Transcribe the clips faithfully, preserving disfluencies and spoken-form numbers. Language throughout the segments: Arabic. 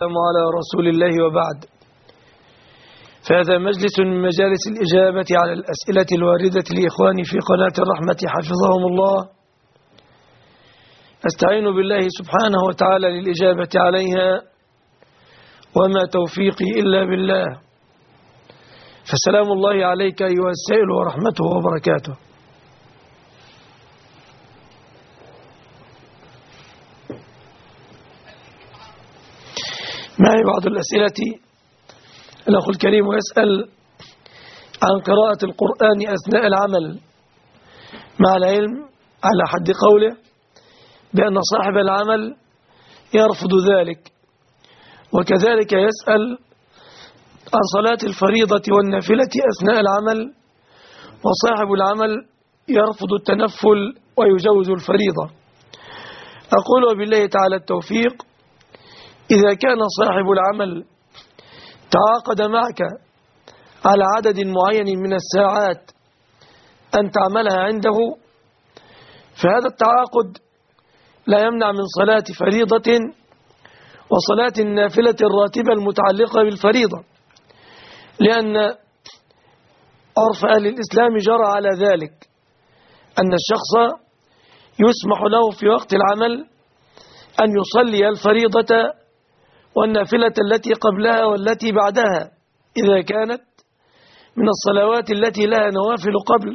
على رسول الله وبعد. فهذا مجلس من مجالس الإجابة على الأسئلة الواردة لإخواني في قناة الرحمة حفظهم الله. أستعين بالله سبحانه وتعالى للإجابة عليها، وما توفيقي إلا بالله. فسلام الله عليك أيها السائل ورحمته وبركاته. معي بعض الأسئلة. الأخ الكريم يسأل عن قراءة القرآن أثناء العمل، مع العلم على حد قوله بأن صاحب العمل يرفض ذلك. وكذلك يسأل عن صلاة الفريضة والنافلة أثناء العمل، وصاحب العمل يرفض التنفل ويجوز الفريضة. أقول وبالله تعالى التوفيق: إذا كان صاحب العمل تعاقد معك على عدد معين من الساعات أن تعملها عنده، فهذا التعاقد لا يمنع من صلاة فريضة وصلاة النافلة الراتبة المتعلقة بالفريضة، لأن عرف أهل الإسلام جرى على ذلك، أن الشخص يسمح له في وقت العمل أن يصلي الفريضة والنافلة التي قبلها والتي بعدها، إذا كانت من الصلوات التي لها نوافل قبل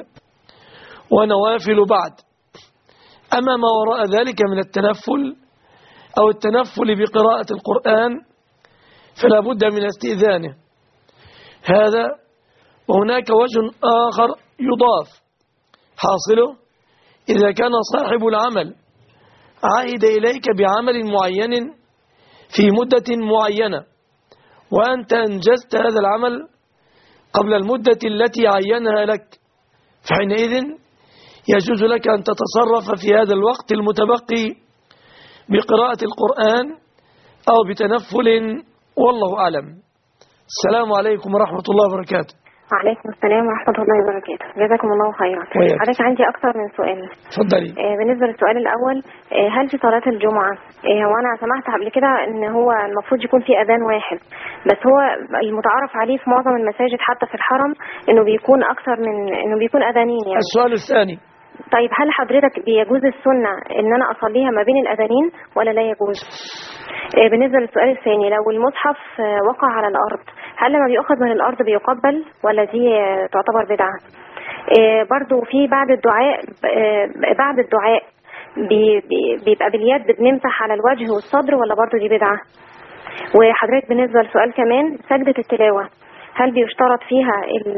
ونوافل بعد. أما ما وراء ذلك من التنفل أو التنفل بقراءة القرآن فلا بد من استئذانه. هذا وهناك وجه آخر يضاف، حاصله إذا كان صاحب العمل عائد إليك بعمل معين في مدة معينة، وأنت أنجزت هذا العمل قبل المدة التي عينها لك، فحينئذ يجوز لك أن تتصرف في هذا الوقت المتبقي بقراءة القرآن أو بتنفل، والله أعلم. السلام عليكم ورحمة الله وبركاته. وعليكم السلام ورحمة الله وبركاته. جزاكم الله خيرا. حضرتك عندي أكثر من سؤال. تفضلي. آه بالنسبة للسؤال الأول، آه هل في صلاة الجمعة آه وأنا سمعت قبل كده إن هو المفروض يكون في أذان واحد، بس هو المتعارف عليه في معظم المساجد حتى في الحرم إنه بيكون أكثر من إنه بيكون أذانين يعني. السؤال الثاني: طيب هل حضرتك بيجوز السنة إن أنا أصليها ما بين الأذانين ولا لا يجوز؟ آه بالنسبة للسؤال الثاني، لو المصحف آه وقع على الأرض، هل لما بيأخذ من الأرض بيقبل ولا دي آه تعتبر بدعة؟ آه برضو في بعد الدعاء آه بعد الدعاء بي بي بيبقى باليد بنمسح على الوجه والصدر ولا برضو دي بدعة؟ وحضرتك بالنسبة للسؤال كمان، سجدة التلاوة هل بيشترط فيها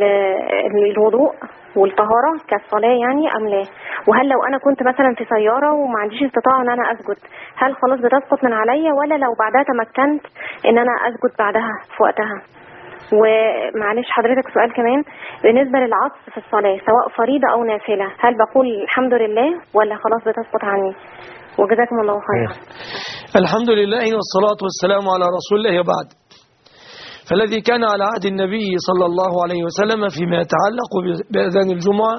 الوضوء والطهارة كالصلاة يعني أم لا؟ وهل لو أنا كنت مثلا في سيارة وما عنديش استطاعة أن أنا أسجد، هل خلاص بتسقط من عليا ولا لو بعدها تمكنت أن أنا أسجد بعدها في وقتها؟ ومعلش حضرتك سؤال كمان، بالنسبة للعطس في الصلاة سواء فريضة أو نافلة، هل بقول الحمد لله ولا خلاص بتسقط عني؟ وجزاكم الله خيرا. الحمد لله والصلاة والسلام على رسول الله وبعد. فالذي كان على عهد النبي صلى الله عليه وسلم فيما يتعلق بأذان الجمعة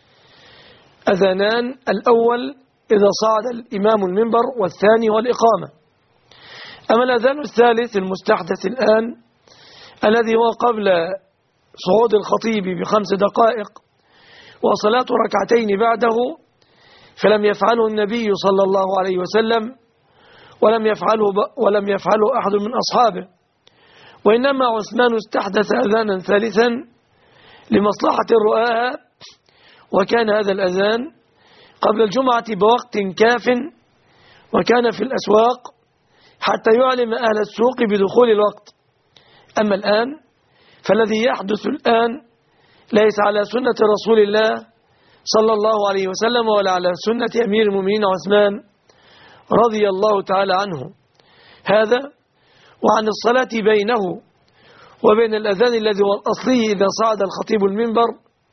أذانان: الأول إذا صعد الإمام المنبر، والثاني والإقامة. أما الأذان الثالث المستحدث الآن الذي هو قبل صعود الخطيب بخمس دقائق وصلاة ركعتين بعده، فلم يفعله النبي صلى الله عليه وسلم ولم يفعله, ولم يفعله أحد من أصحابه، وإنما عثمان استحدث أذانا ثالثا لمصلحة رؤاها، وكان هذا الأذان قبل الجمعة بوقت كاف، وكان في الأسواق حتى يعلم أهل السوق بدخول الوقت. أما الآن فالذي يحدث الآن ليس على سنة رسول الله صلى الله عليه وسلم ولا على سنة أمير المؤمنين عثمان رضي الله تعالى عنه. هذا وعن الصلاة بينه وبين الأذان الذي هو الأصلي إذا صعد الخطيب المنبر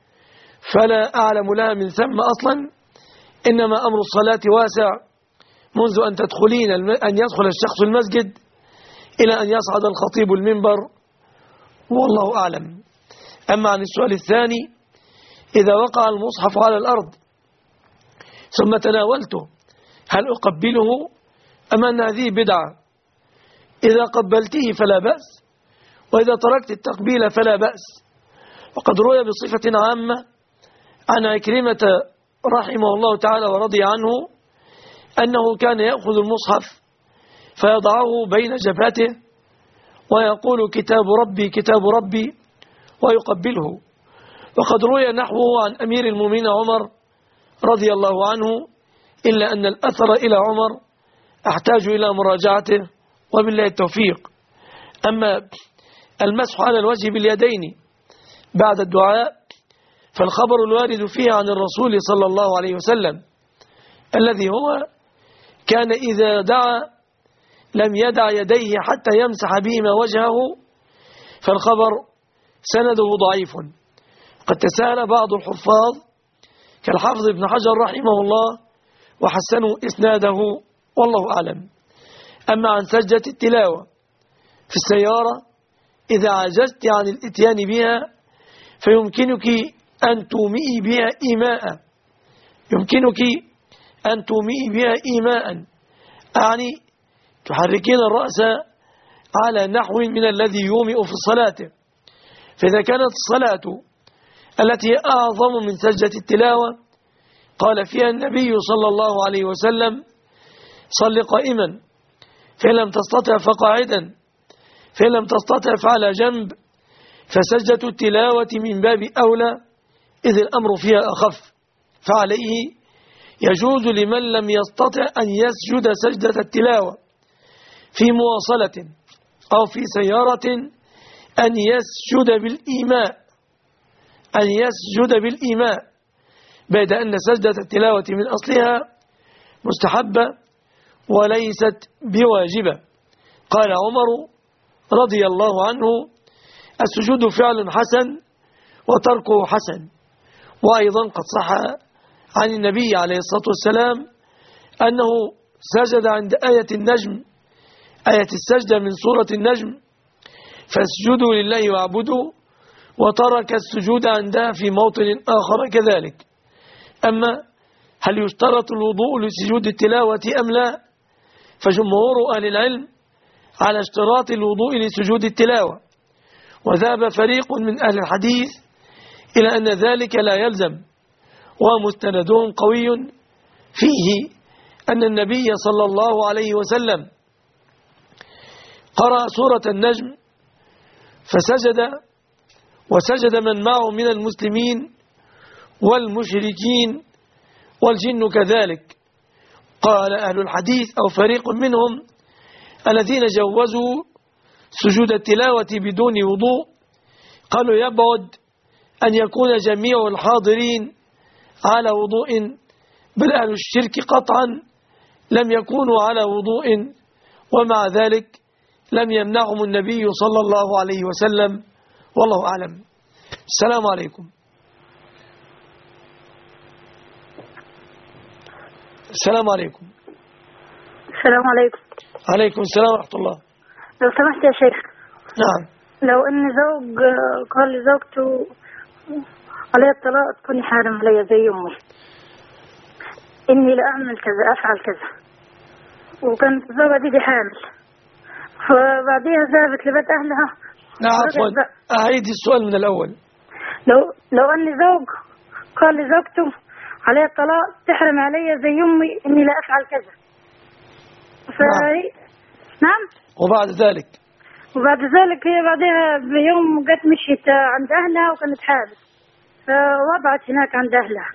فلا أعلم لها من ثم أصلا، إنما أمر الصلاة واسع منذ أن تدخلين أن يدخل الشخص المسجد إلى أن يصعد الخطيب المنبر، والله أعلم. أما عن السؤال الثاني، إذا وقع المصحف على الأرض ثم تناولته هل أقبله أم أن هذه بدعة؟ إذا قبلته فلا بأس، وإذا تركت التقبيل فلا بأس. وقد روي بصفة عامة عن عكرمة رحمه الله تعالى ورضي عنه أنه كان يأخذ المصحف فيضعه بين جبهته ويقول كتاب ربي كتاب ربي ويقبله. وقد روي نحوه عن أمير المؤمنين عمر رضي الله عنه، إلا أن الأثر إلى عمر أحتاج إلى مراجعته وبالله التوفيق. أما المسح على الوجه باليدين بعد الدعاء فالخبر الوارد فيه عن الرسول صلى الله عليه وسلم الذي هو كان إذا دعا لم يدع يديه حتى يمسح بهما وجهه، فالخبر سنده ضعيف. قد تساهل بعض الحفاظ كالحافظ ابن حجر رحمه الله وحسنوا إسناده والله أعلم. أما عن سجدة التلاوة في السيارة إذا عجزت عن الاتيان بها فيمكنك أن تومئي بها إيماء يمكنك أن تومئي بها إيماء يعني تحركين الرأس على نحو من الذي يومئ في الصلاة. فإذا كانت الصلاة التي أعظم من سجدة التلاوة قال فيها النبي صلى الله عليه وسلم صل قائما، فإن لم تستطع فقاعدا، فإن لم تستطع فعلى جنب، فسجدة التلاوة من باب أولى إذ الأمر فيها أخف، فعليه يجوز لمن لم يستطع أن يسجد سجدة التلاوة في مواصلة أو في سيارة أن يسجد بالإيماء أن يسجد بالإيماء بعد أن سجدة التلاوة من أصلها مستحبة وليست بواجبة. قال عمر رضي الله عنه السجود فعل حسن وتركه حسن. وأيضا قد صح عن النبي عليه الصلاة والسلام أنه سجد عند آية النجم آية السجدة من سورة النجم فاسجدوا لله واعبدوا، وترك السجود عندها في موطن آخر كذلك. أما هل يشترط الوضوء لسجود التلاوة أم لا؟ فجمهور أهل العلم على اشتراط الوضوء لسجود التلاوة، وذهب فريق من أهل الحديث إلى أن ذلك لا يلزم، ومستندهم قوي فيه أن النبي صلى الله عليه وسلم قرأ سورة النجم فسجد وسجد من معه من المسلمين والمشركين والجن كذلك. قال أهل الحديث أو فريق منهم الذين جوزوا سجود التلاوة بدون وضوء قالوا يبعد أن يكون جميع الحاضرين على وضوء، بل أهل الشرك قطعا لم يكونوا على وضوء، ومع ذلك لم يمنعهم النبي صلى الله عليه وسلم والله أعلم. السلام عليكم. السلام عليكم. السلام عليكم. عليكم السلام ورحمة الله. لو سمحت يا شيخ. نعم. لو ان زوج قال لزوجته علي الطلاق تكوني حارم علي زي امي، اني لا اعمل كذا افعل كذا، وكانت الزوجة دي, دي حامل، فبعديها ذهبت لبيت اهلها. نعم عفوا اعيد السؤال من الاول. لو لو ان زوج قال لزوجته علي الطلاق تحرم علي زي امي اني لا افعل كذا. ف... نعم. نعم. وبعد ذلك وبعد ذلك هي بعدها بيوم جت مشيت عند أهلها وكانت حامل، فوضعت هناك عند أهلها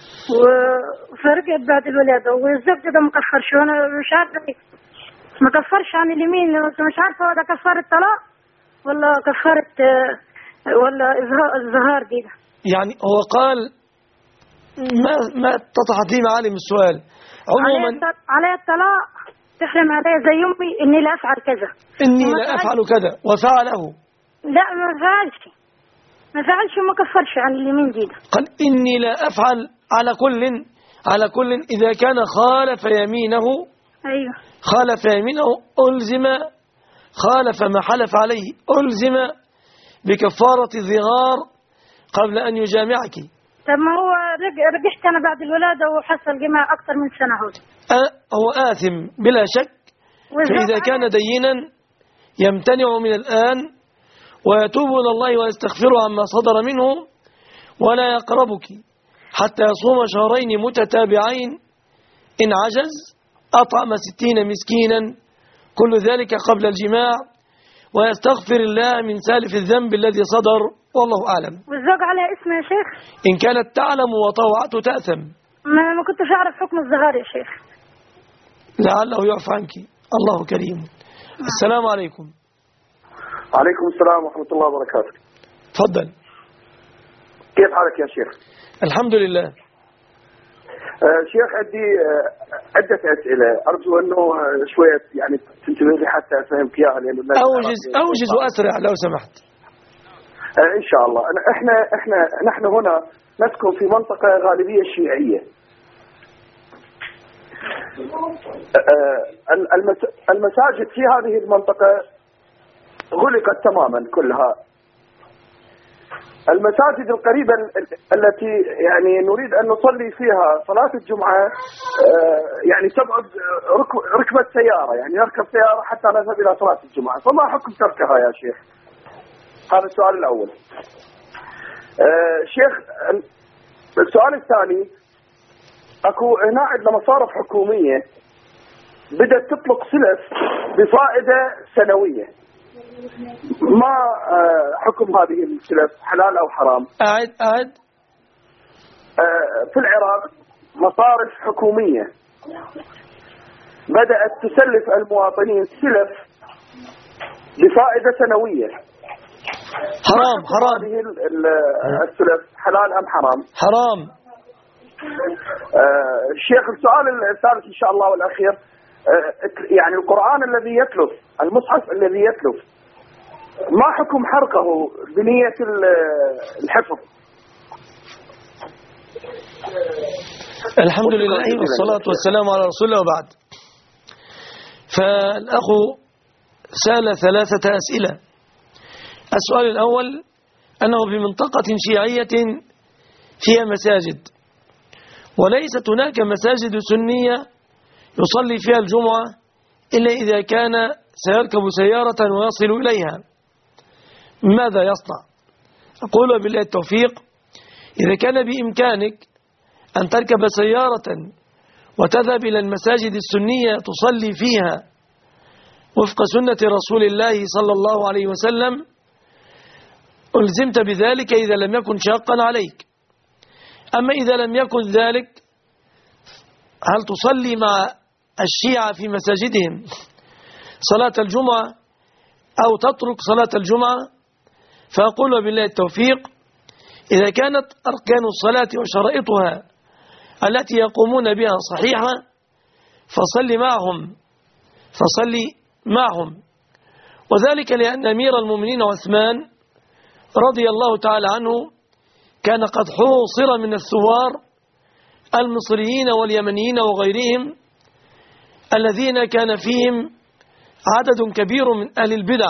فرجعت بعد الولادة، والزوج ده مكفرش، وأنا مش عارفة ما كفرش عن اليمين، مش عارفة هو ده كفارة طلاق ولا كفارة ولا الزهار دي. يعني هو قال ما ما اتضحت لي معالم السؤال. عموما علي الطلاق تحرم علي زي امي اني لا افعل كذا، اني لا افعل كذا وفعله. لا ما فعلش ما فعلش وما كفرش عن اليمين دي. قال اني لا افعل على كل على كل اذا كان خالف يمينه. ايوه خالف يمينه الزم خالف ما حلف عليه الزم بكفارة الظهار قبل ان يجامعك. طب ما هو رجعت انا بعد الولاده وحصل جماع اكثر من سنه. هو هو آثم بلا شك، فإذا كان دينا يمتنع من الآن ويتوب إلى الله ويستغفر عما صدر منه، ولا يقربك حتى يصوم شهرين متتابعين، إن عجز أطعم ستين مسكينا، كل ذلك قبل الجماع، ويستغفر الله من سالف الذنب الذي صدر، والله أعلم. والزوج على اسم يا شيخ؟ إن كانت تعلم وطوعته تأثم. ما ما كنتش أعرف حكم الزهار يا شيخ. لعله يعفى عنك، الله كريم. السلام عليكم. عليكم السلام ورحمة الله وبركاته. تفضل. كيف حالك يا شيخ؟ الحمد لله. آه شيخ عندي آه عدة أسئلة، أرجو أنه آه شوية يعني تنتبه لي حتى أفهمك إياها، لأنه أوجز أوجز وأسرع لو سمحت. آه إن شاء الله. أنا إحنا إحنا نحن هنا نسكن في منطقة غالبية شيعية. آه المساجد في هذه المنطقة غلقت تماما كلها. المساجد القريبة التي يعني نريد أن نصلي فيها صلاة الجمعة يعني تبعد ركبة سيارة، يعني نركب سيارة حتى نذهب إلى صلاة الجمعة، فما حكم تركها يا شيخ؟ هذا السؤال الأول. شيخ السؤال الثاني، أكو هنا عندنا مصارف حكومية بدأت تطلق سلف بفائدة سنوية، ما حكم هذه السلف، حلال أو حرام؟ أعد أعد. في العراق مصارف حكومية بدأت تسلف المواطنين سلف بفائدة سنوية، حرام حرام. هذه السلف حلال أم حرام؟ حرام. الشيخ السؤال الثالث إن شاء الله والأخير، يعني القرآن الذي يتلف، المصحف الذي يتلف، ما حكم حرقه بنية الحفظ؟ الحمد لله والصلاة والسلام على رسول الله، وبعد. فالأخ سأل ثلاثة أسئلة. السؤال الأول أنه بمنطقة شيعية فيها مساجد، وليست هناك مساجد سنية يصلي فيها الجمعة إلا إذا كان سيركب سيارة ويصل إليها، ماذا يصنع؟ أقول بالله التوفيق، إذا كان بإمكانك أن تركب سيارة وتذهب إلى المساجد السنية تصلي فيها وفق سنة رسول الله صلى الله عليه وسلم، ألزمت بذلك إذا لم يكن شاقا عليك. أما إذا لم يكن ذلك، هل تصلي مع الشيعة في مساجدهم صلاة الجمعة أو تترك صلاة الجمعة؟ فأقول بالله التوفيق، إذا كانت أركان الصلاة وشرائطها التي يقومون بها صحيحة فصلي معهم فصلي معهم وذلك لأن أمير المؤمنين عثمان رضي الله تعالى عنه كان قد حوصر من الثوار المصريين واليمنيين وغيرهم الذين كان فيهم عدد كبير من أهل البدع،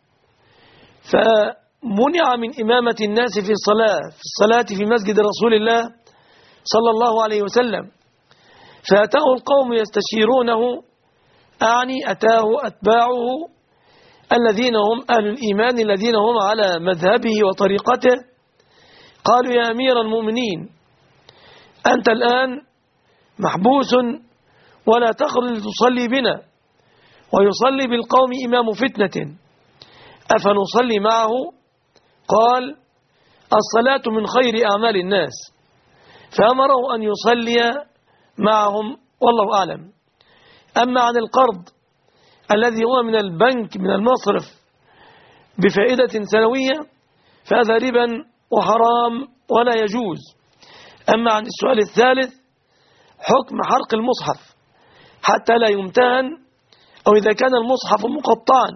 فمنع من إمامة الناس في الصلاة في الصلاة في مسجد رسول الله صلى الله عليه وسلم، فأتاه القوم يستشيرونه، أعني أتاه أتباعه الذين هم أهل الإيمان الذين هم على مذهبه وطريقته، قالوا يا أمير المؤمنين أنت الآن محبوس ولا تخرج تصلي بنا ويصلي بالقوم إمام فتنة، أفنصلي معه؟ قال الصلاة من خير أعمال الناس، فأمره أن يصلي معهم، والله أعلم. أما عن القرض الذي هو من البنك من المصرف بفائدة سنوية فهذا ربا وحرام ولا يجوز. أما عن السؤال الثالث حكم حرق المصحف حتى لا يمتهن، أو إذا كان المصحف مقطعا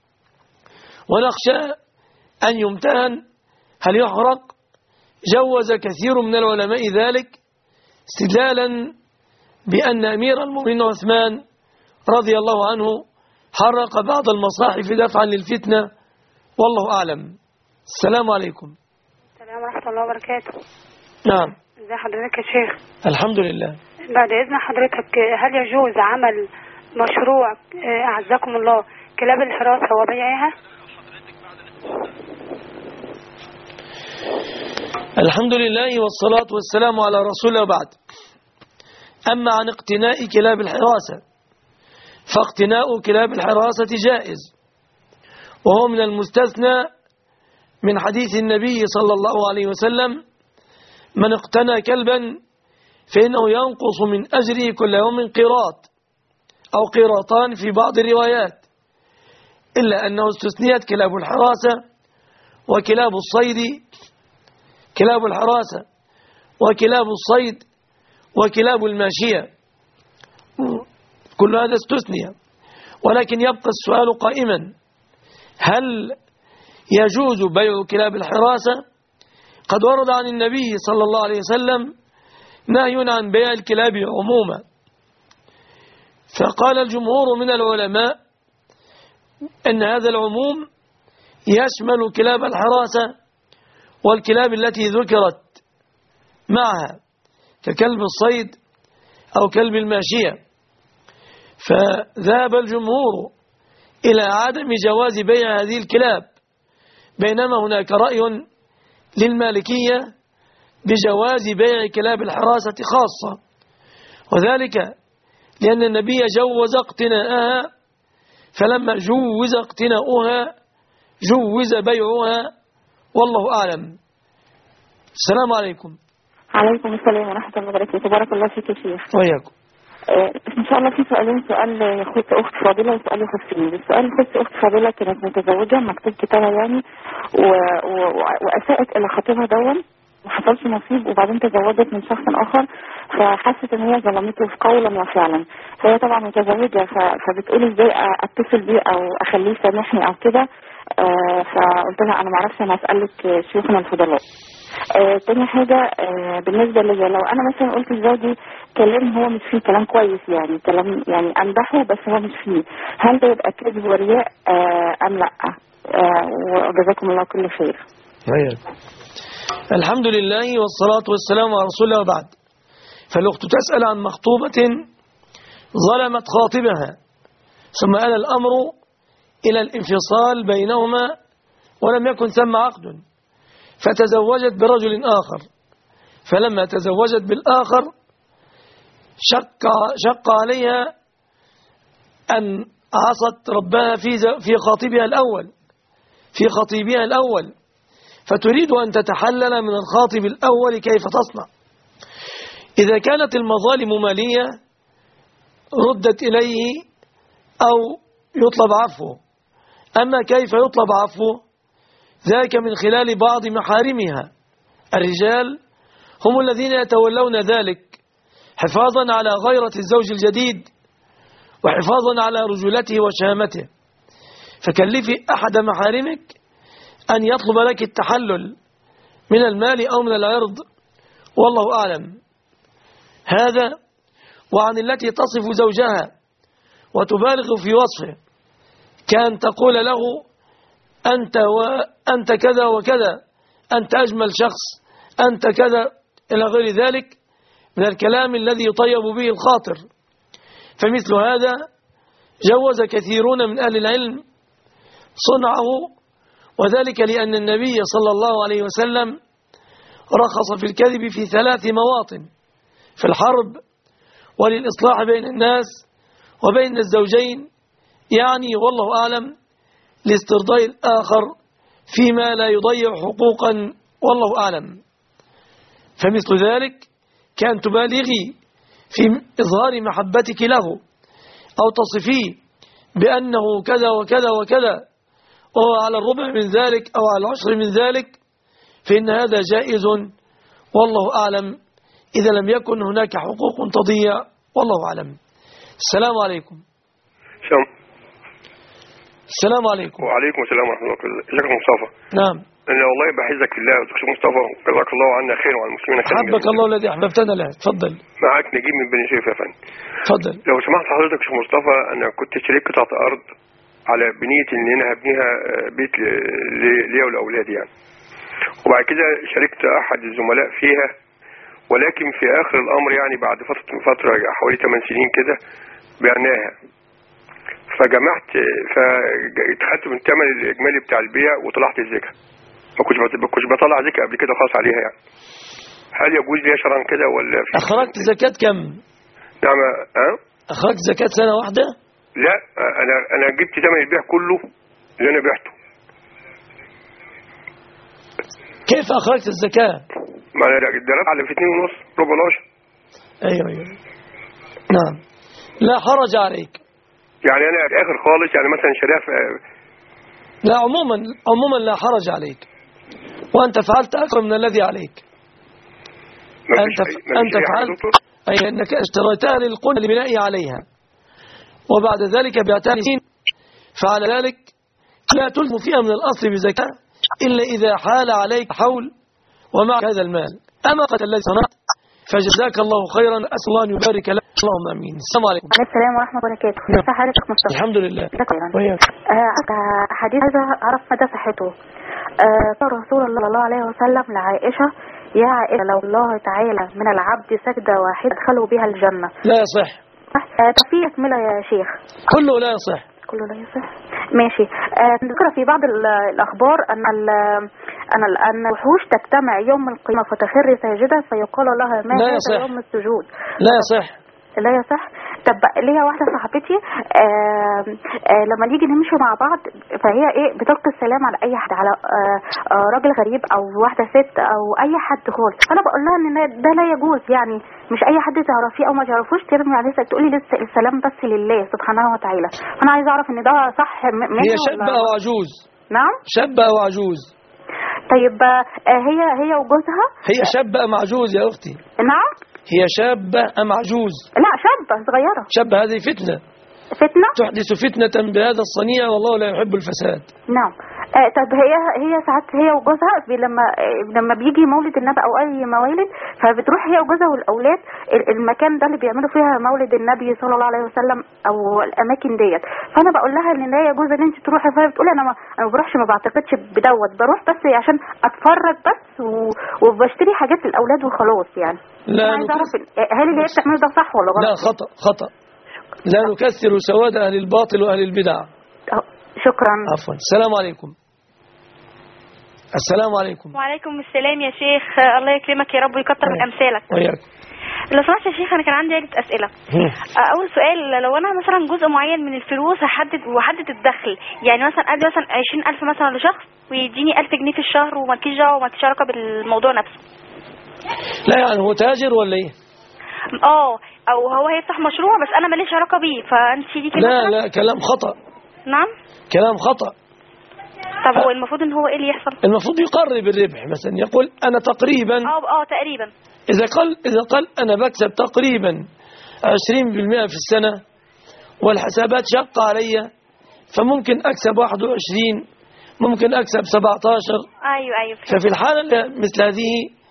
ونخشى أن يمتهن هل يحرق؟ جوز كثير من العلماء ذلك استدلالا بأن أمير المؤمنين عثمان رضي الله عنه حرق بعض المصاحف دفعا للفتنة، والله أعلم. السلام عليكم. السلام ورحمة الله وبركاته. نعم. ازي حضرتك يا شيخ؟ الحمد لله. بعد إذن حضرتك، هل يجوز عمل مشروع أعزكم الله كلاب الحراسة وبيعها؟ الحمد لله والصلاة والسلام على رسول الله وبعد. أما عن اقتناء كلاب الحراسة فاقتناء كلاب الحراسة جائز، وهو من المستثنى من حديث النبي صلى الله عليه وسلم: من اقتنى كلبا فإنه ينقص من أجره كل يوم قيراط أو قيراطان في بعض الروايات، إلا أنه استثنيت كلاب الحراسة وكلاب الصيد، كلاب الحراسة وكلاب الصيد وكلاب الماشية، كل هذا استثني. ولكن يبقى السؤال قائما: هل يجوز بيع كلاب الحراسة؟ قد ورد عن النبي صلى الله عليه وسلم نهي عن بيع الكلاب عموما، فقال الجمهور من العلماء أن هذا العموم يشمل كلاب الحراسة والكلاب التي ذكرت معها ككلب الصيد أو كلب الماشية. فذهب الجمهور إلى عدم جواز بيع هذه الكلاب، بينما هناك رأي للمالكية بجواز بيع كلاب الحراسة خاصة، وذلك لأن النبي جوز اقتناءها، فلما جوز اقتناؤها جوز بيعها، والله أعلم. السلام عليكم. عليكم السلام ورحمة الله وبركاته. بارك الله فيك يا شيخ. وياكم. آه إن شاء الله في سؤالين، سؤال يخص أخت فاضلة وسؤال يخصني. السؤال يخص أخت فاضلة كانت متزوجة مكتوب كتابها يعني و... و... وأساءت إلى خطيبها دون، ما حصلش نصيب، وبعدين تزوجت من شخص آخر، فحست إن هي ظلمته في قولا وفعلا. فهي طبعا متزوجة، ف... فبتقول إزاي أتصل بيه أو أخليه يسامحني أو كده. آه فقلت لها أنا معرفش، أنا هسألك شيوخنا الفضلاء. آه تاني حاجة، آه بالنسبة لي لو أنا مثلا قلت لزوجي كلام هو مش فيه كلام كويس، يعني كلام يعني أمدحه بس هو مش فيه، هل ده يبقى كذب ورياء آه أم لأ؟ آه وجزاكم الله كل خير. وياكم. الحمد لله والصلاة والسلام على رسول الله وبعد. فالأخت تسأل عن مخطوبة ظلمت خاطبها ثم آل الأمر إلى الانفصال بينهما ولم يكن ثم عقد، فتزوجت برجل آخر، فلما تزوجت بالآخر شق, شق عليها أن عصت ربها في في خاطبها الأول في خطيبها الأول فتريد أن تتحلل من الخاطب الأول. كيف تصنع؟ إذا كانت المظالم مالية ردت إليه أو يطلب عفوه. أما كيف يطلب عفوه؟ ذاك من خلال بعض محارمها. الرجال هم الذين يتولون ذلك حفاظا على غيرة الزوج الجديد وحفاظا على رجولته وشهامته، فكلفي أحد محارمك أن يطلب لك التحلل من المال أو من العرض، والله أعلم. هذا وعن التي تصف زوجها وتبالغ في وصفه، كان تقول له أنت وأنت كذا وكذا، أنت أجمل شخص، أنت كذا إلى غير ذلك من الكلام الذي يطيب به الخاطر. فمثل هذا جوز كثيرون من أهل العلم صنعه، وذلك لأن النبي صلى الله عليه وسلم رخص في الكذب في ثلاث مواطن: في الحرب وللإصلاح بين الناس وبين الزوجين، يعني والله أعلم لاسترضاء الآخر فيما لا يضيع حقوقا، والله أعلم. فمثل ذلك كان تبالغي في إظهار محبتك له أو تصفيه بأنه كذا وكذا وكذا وهو على الربع من ذلك أو على العشر من ذلك، فإن هذا جائز، والله أعلم، إذا لم يكن هناك حقوق تضيع، والله أعلم. السلام عليكم. سلام. السلام عليكم. وعليكم السلام ورحمة الله وبركاته. ازيك يا مصطفى؟ نعم. أنا والله بحزك في الله دكتور مصطفى، وجزاك الله عنا خير وعن المسلمين خير. حبك الله الذي أحببتنا له. تفضل. معاك نجيب من بني سويف يا فندم. تفضل. لو سمحت حضرتك يا مصطفى، أنا كنت شريك قطعة أرض على بنية إن أنا هبنيها بيت ليا ولأولادي يعني، وبعد كده شاركت أحد الزملاء فيها، ولكن في آخر الأمر يعني بعد فترة فترة حوالي ثمان سنين كده بعناها. فجمعت فاتخدت من الثمن الاجمالي بتاع البيع وطلعت الزكاه. ما كنتش ما كنتش بطلع زكاه قبل كده خاص عليها يعني. هل يجوز لي شرعا كده ولا في أخرجت زكاة كم؟ نعم. اه أخرجت زكاة سنة واحدة؟ لا انا انا جبت ثمن البيع كله اللي انا بعته. كيف أخرجت الزكاة؟ ما انا ضربت على في اتنين ونص ربع العشر. أيوه أيوه نعم. لا حرج عليك. يعني انا في الاخر خالص يعني مثلا شاريها في لا عموما عموما لا حرج عليك، وأنت فعلت أكثر من الذي عليك. أنت أنت فعلت أي أنك اشتريتها للقنى لبناء عليها، وبعد ذلك بعتها لسين، فعلى ذلك لا تلزم فيها من الأصل بزكاة إلا إذا حال عليك حول ومعك هذا المال. أما قتل الذي صنعت فجزاك الله خيرا، أسأل الله أن يبارك لك. اللهم أمين. السلام عليكم. عليكم السلام ورحمة الله وبركاته. كيف حالك مصطفى؟ الحمد لله. وياك. آه حديث هذا أعرف مدى صحته. قال آه رسول الله صلى الله عليه وسلم لعائشة: يا عائشة لو الله تعالى من العبد سجدة واحدة أدخله بها الجنة. لا يصح. آه في أكملة يا شيخ. كله لا يصح. كله لا يصح. ماشي. آه ذكر في بعض الأخبار أن أن أن الوحوش تجتمع يوم القيامة فتخر ساجدة فيقال لها ما هذا يوم السجود. لا يصح. لا يصح. طب ليا واحدة صاحبتي آه آه لما نيجي نمشي مع بعض فهي ايه بتلقي السلام على اي حد، على آه آه راجل غريب او واحدة ست او اي حد خالص. فانا بقول لها ان ده لا يجوز، يعني مش اي حد تعرفيه او ما تعرفوش ترمي عليه تقولي لسه السلام بس لله سبحانه وتعالى. فانا عايزه اعرف ان ده صح. هي شابة او عجوز؟ نعم شابة او عجوز. طيب آه هي هي وجوزها. هي شابة ام عجوز يا اختي؟ نعم هي شابة أم عجوز؟ لا شابة صغيرة. شابة هذه فتنة. فتنة؟ تحدث فتنة بهذا الصنيع والله لا يحب الفساد. نعم. آه طب هي هي ساعات هي وجوزها لما لما بيجي مولد النبي او اي موالد فبتروح هي وجوزها والاولاد المكان ده اللي بيعملوا فيها مولد النبي صلى الله عليه وسلم او الاماكن ديت. فانا بقول لها ان لا يجوز ان انت تروحي، فهي بتقول انا ما انا ما بروحش، ما بعتقدش بدوت، بروح بس عشان اتفرج بس و... وبشتري حاجات للاولاد وخلاص يعني. لا عايز اعرف هل اللي هي بتعمله ده صح ولا غلط؟ لا خطأ خطأ. لا نكثر سواد اهل الباطل واهل البدع. شكرا. عفوا. السلام عليكم. السلام عليكم. وعليكم السلام يا شيخ، الله يكرمك يا رب ويكتر من امثالك. وياك. لو سمحت يا شيخ انا كان عندي عدة اسئله. اول سؤال، لو انا مثلا جزء معين من الفلوس هحدد وحدد الدخل، يعني مثلا ادي مثلا عشرين الف مثلا لشخص ويديني الف جنيه في الشهر ومالكيش دعوه ومالكيش علاقه بالموضوع نفسه. لا يعني هو تاجر ولا ايه؟ اه او هو هيفتح مشروع بس انا ماليش علاقه بيه، فانت دي كده. لا لا كلام خطأ. نعم كلام خطأ. طب هو المفروض ان هو ايه اللي يحصل؟ المفروض يقرب الربح، مثلا يقول انا تقريبا اه اه تقريبا اذا قال اذا قال انا بكسب تقريبا عشرين بالمئة في السنة والحسابات شاقة علي، فممكن اكسب واحد وعشرين، ممكن اكسب سبعة عشر. ايوه ايوه. ففي الحالة مثل هذه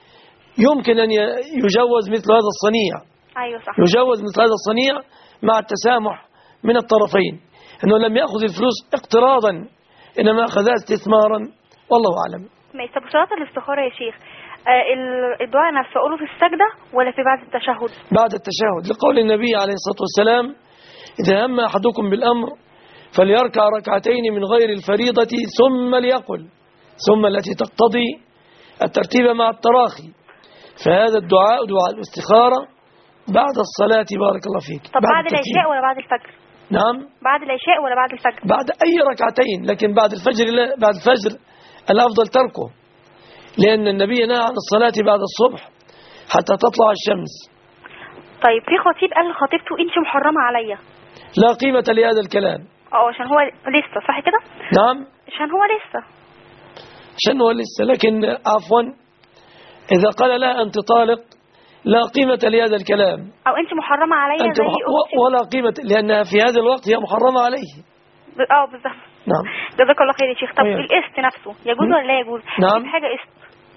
يمكن ان يجوز مثل هذا الصنيع. ايوه صح. يجوز مثل هذا الصنيع مع التسامح من الطرفين، انه لم ياخذ الفلوس اقتراضا انما اخذها استثمارا، والله اعلم. ما طب صلاه الاستخاره يا شيخ آه الدعاء نفسه اقوله في السجده ولا في بعد التشهد؟ بعد التشهد، لقول النبي عليه الصلاه والسلام: اذا هم احدكم بالامر فليركع ركعتين من غير الفريضه ثم ليقل، ثم التي تقتضي الترتيب مع التراخي. فهذا الدعاء دعاء الاستخاره بعد الصلاه. بارك الله فيك. طب بعد, بعد العشاء ولا بعد الفجر؟ نعم بعد العشاء ولا بعد الفجر؟ بعد أي ركعتين، لكن بعد الفجر لا، بعد الفجر الأفضل تركه، لأن النبي نهى عن الصلاة بعد الصبح حتى تطلع الشمس. طيب في خطيب قال لخطيبته أنت محرمة عليا. لا قيمة لهذا الكلام. اه عشان هو لسه، صح كده؟ نعم عشان هو لسه عشان هو لسه لكن عفوا إذا قال لا أنت طالق لا قيمة لهذا الكلام. أو أنت محرمة عليا أنت مح... ولا قيمة، لأنها في هذا الوقت هي محرمة عليه. اه بالظبط. نعم جزاك الله خير يا شيخ. طب أيه. القسط نفسه يجوز ولا لا يجوز؟ نعم. حاجة قسط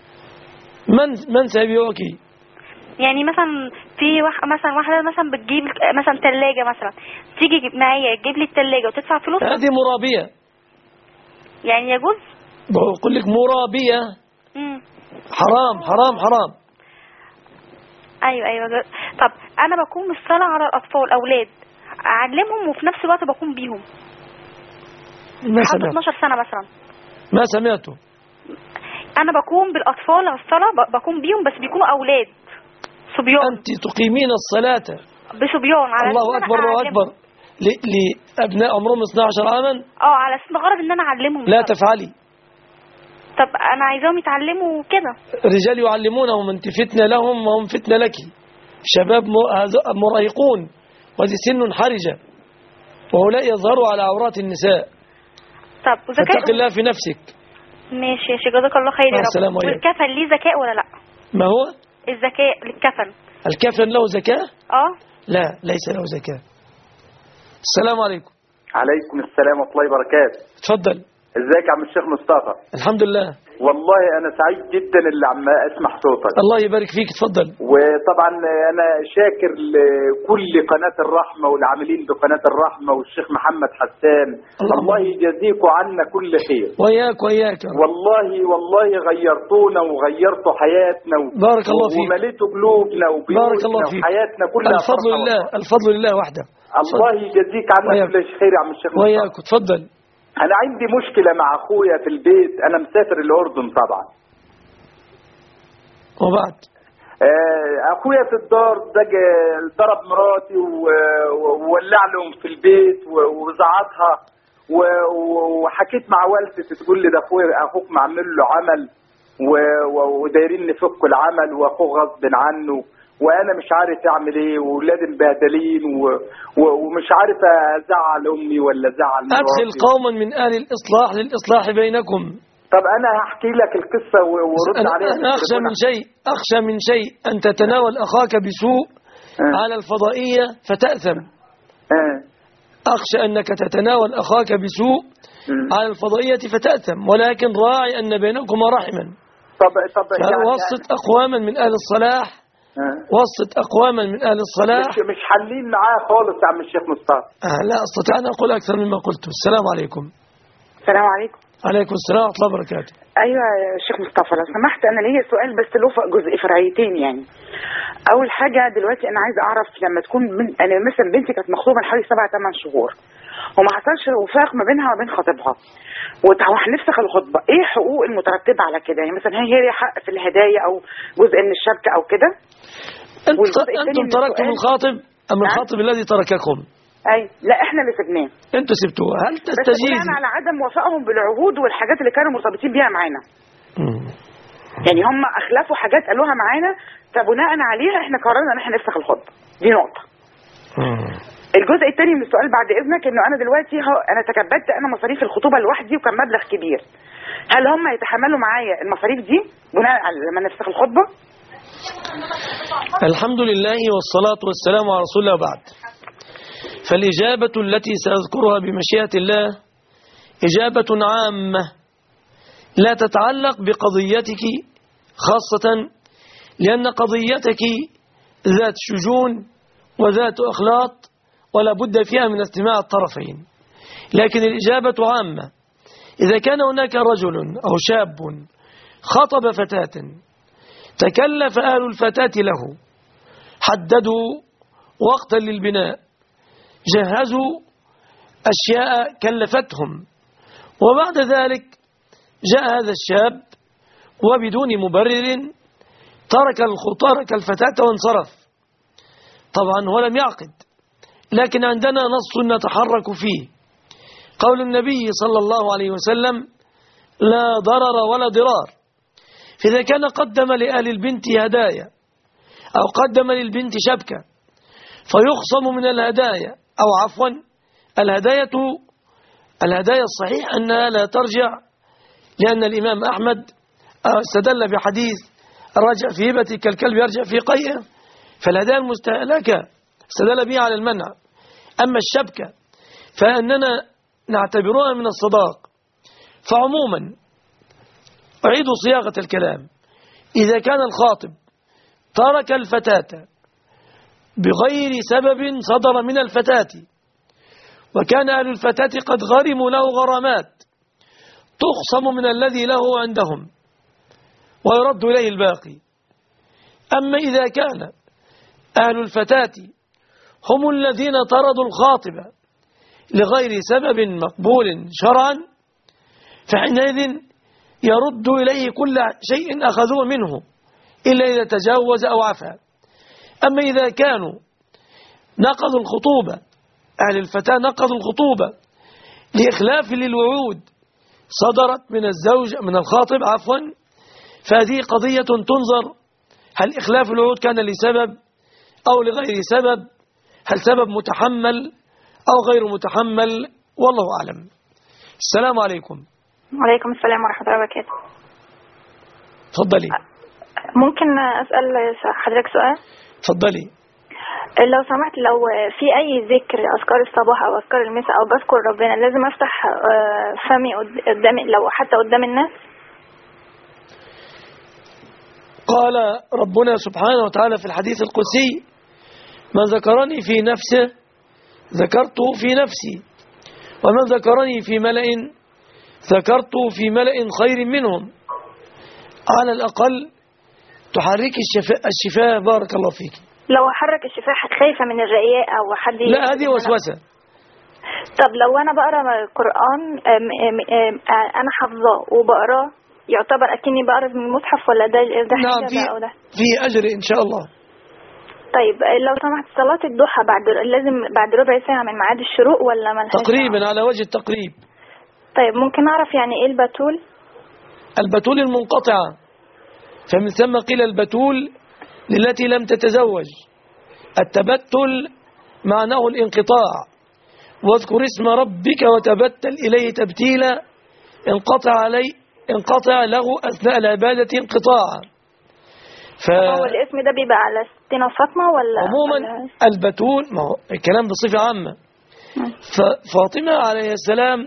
من من سيبيعك؟ يعني مثلا في واحد مثلا واحدة مثلا بتجيب مثلا ثلاجة مثلا، تيجي معايا تجيب لي الثلاجة وتدفع فلوس. هذه مرابية. يعني يجوز؟ بقول لك مرابية. امم حرام حرام حرام. ايوه ايوه. طب انا بكون بالصلاة على الاطفال اولاد، اعلمهم وفي نفس الوقت بقوم بيهم ما لحد سمعت اتناشر سنة مثلا. ما سمعته. انا بقوم بالاطفال على الصلاة، ب- بقوم بيهم بس بيكونوا اولاد صبيان. أنت تقيمين الصلاة بصبيان على الله أساس إن أنا أكبر الله أعلمهم. أكبر ل- لأبناء عمرهم اثنا عشر عاما اه على اساس غرض ان انا اعلمهم. لا طب. تفعلي. طب انا عايزاهم يتعلموا كده. الرجال يعلمونهم، أنت فتنة لهم وهم فتنة لك. شباب م- هذا- مراهقون وهذه سن حرجة، وهؤلاء يظهروا على عورات النساء. طب فاتق وذكاء. الله في نفسك. ماشي يا شيخ، جزاك الله خير مع يا رب. السلامة وإياك. والكفن ليه ذكاء ولا لا؟ ما هو الذكاء للكفن. الكفن له زكاة؟ اه لا ليس له زكاة. السلام عليكم. عليكم السلام ورحمة الله وبركاته. تفضل. ازيك يا عم الشيخ مصطفى؟ الحمد لله. والله انا سعيد جدا اللي عم اسمع صوتك. الله يبارك فيك. تفضل. وطبعا انا شاكر لكل قناة الرحمة والعاملين بقناة الرحمة والشيخ محمد حسان. الله, الله يجازيكم عنا كل خير. وياك وياك. والله والله غيرتونا وغيرتوا حياتنا و... بارك الله فيك. ومليتوا قلوبنا بارك الله وبيوتنا فيك. وحياتنا كلها. الفضل لله، الفضل لله وحده. الله يجازيك عنا وياك. كل خير يا عم الشيخ مصطفى. وياك. تفضل. أنا عندي مشكلة مع أخويا في البيت، أنا مسافر الأردن طبعا. وبعد آه، أخويا في الدار ده جا- ضرب مراتي و- وولع لهم في البيت و- وزعطها و- و- وحكيت مع والدتي تقول لي ده أخويا أخوك معمل له عمل و- و- ودايرين نفك العمل وأخوه غصب عنه، وانا مش عارف اعمل ايه، واولادي مبهدلين و- و- ومش عارف ازعل امي ولا ازعل مراتي. أدخل قوما من أهل الإصلاح للإصلاح بينكم. طب انا هحكي لك القصه و- ورد أنا, عليها. أنا أخشى من شيء أخشى من شيء أن تتناول أخاك بسوء آه. على الفضائية فتأثم. آه. أخشى أنك تتناول أخاك بسوء مم. على الفضائية فتأثم، ولكن راعي أن بينكما رحما. طب طب يعني وسط أقواما من أهل الصلاح. آه. وسط أقواما من أهل الصلاح. مش مش حالين معاه خالص يا عم الشيخ مصطفى. آه لا أستطيع أن أقول أكثر مما قلت. السلام عليكم. السلام عليكم. عليكم السلام ورحمة الله وبركاته. ايوه يا شيخ مصطفى لو سمحت، انا ليا سؤال بس له جزء فرعيتين يعني. اول حاجه دلوقتي انا عايزه اعرف لما تكون من... انا مثلا بنتي كانت مخطوبه من حوالي سبع ثمان شهور وما حصلش وفاق ما بينها وبين خطيبها وهنفسخ الخطبه، ايه حقوق المترتبه على كده؟ يعني مثلا هي هي حق في الهدايا او جزء من الشبكه او كده؟ أنتم تركتم الخاطب أم الخاطب الذي ترككم؟ اي لا احنا اللي سبناه. انتوا سبتوه. هل بس تستجيز بناء على عدم وفائهم بالعهود والحاجات اللي كانوا مرتبطين بيها معانا. يعني هم اخلفوا حاجات قالوها معانا فبناء عليها احنا قررنا ان احنا نفسخ الخطبه. دي نقطه. الجزء الثاني من السؤال بعد اذنك انه انا دلوقتي هو انا تكبدت انا مصاريف الخطوبه لوحدي وكان مبلغ كبير. هل هم يتحملوا معايا المصاريف دي بناء على لما نفسخ الخطبه؟ الحمد لله والصلاة والسلام على رسول الله وبعد. فالإجابة التي سأذكرها بمشيئة الله إجابة عامة لا تتعلق بقضيتك خاصة، لأن قضيتك ذات شجون وذات أخلاط ولا بد فيها من استماع الطرفين. لكن الإجابة عامة. إذا كان هناك رجل أو شاب خطب فتاة تكلف أهل الفتاة له، حددوا وقتا للبناء، جهزوا أشياء كلفتهم، وبعد ذلك جاء هذا الشاب وبدون مبرر ترك ترك الفتاة وانصرف. طبعا هو لم يعقد، لكن عندنا نص نتحرك فيه، قول النبي صلى الله عليه وسلم: لا ضرر ولا ضرار. فإذا كان قدم لأهل البنت هدايا أو قدم للبنت شبكة فيخصم من الهدايا، أو عفوا الهدايا الهدايا الصحيح أنها لا ترجع، لأن الإمام أحمد استدل بحديث الرجع في هبته كالكلب يرجع في قيئه، فالهدايا المستهلكة استدل بها على المنع. أما الشبكة فأننا نعتبرها من الصداق. فعموما أعيد صياغة الكلام: إذا كان الخاطب ترك الفتاة بغير سبب صدر من الفتاة، وكان أهل الفتاة قد غرموا له غرامات تخصم من الذي له عندهم ويرد إليه الباقي. أما إذا كان أهل الفتاة هم الذين طردوا الخاطب لغير سبب مقبول شرعا، فحينئذ يرد إليه كل شيء أخذوه منه إلا إذا تجاوز أو عفا. أما إذا كانوا نقضوا الخطوبة، أهل الفتاة نقضوا الخطوبة لإخلاف للوعود صدرت من الزوج من الخاطب عفوا، فهذه قضية تنظر هل إخلاف الوعود كان لسبب أو لغير سبب، هل سبب متحمل أو غير متحمل، والله أعلم. السلام عليكم. وعليكم السلام ورحمة الله وبركاته. تفضلي. ممكن أسأل حضرتك سؤال؟ تفضلي. لو سمحت، لو في أي ذكر أذكار الصباح أو أذكار المساء أو بذكر ربنا لازم أفتح فمي قدام، لو حتى قدام الناس؟ قال ربنا سبحانه وتعالى في الحديث القدسي: من ذكرني في نفسه ذكرته في نفسي، ومن ذكرني في ملأ ذكرته في ملأ خير منهم. على الأقل تحرك الشفاء, الشفاء بارك الله فيك. لو حرك الشفاء خايفة من الرئياء أو حد، لا هذه وسوسة. طب لو أنا بقرأ القرآن أنا حافظاه وبقراه يعتبر أكني بقرأ من المصحف ولا ده ده نعم حاجة في, بقى وده؟ في أجر إن شاء الله. طيب لو سمحت، صلاة الضحى بعد لازم بعد ربع ساعة من ميعاد الشروق ولا ملهاش؟ تقريبا على وجه التقريب. طيب ممكن أعرف يعني إيه البتول؟ البتول المنقطعة، فمن ثم قيل البتول للتي لم تتزوج. التبتل معناه الانقطاع، واذكر اسم ربك وتبتل إليه تبتيلا، انقطع عليه انقطع له أثناء العبادة انقطاعا. ف... هو الاسم ده بيبقى على ستنا فاطمة ولا؟ عموما ولا... البتول، ما هو الكلام بصفة عامة. ففاطمة عليه السلام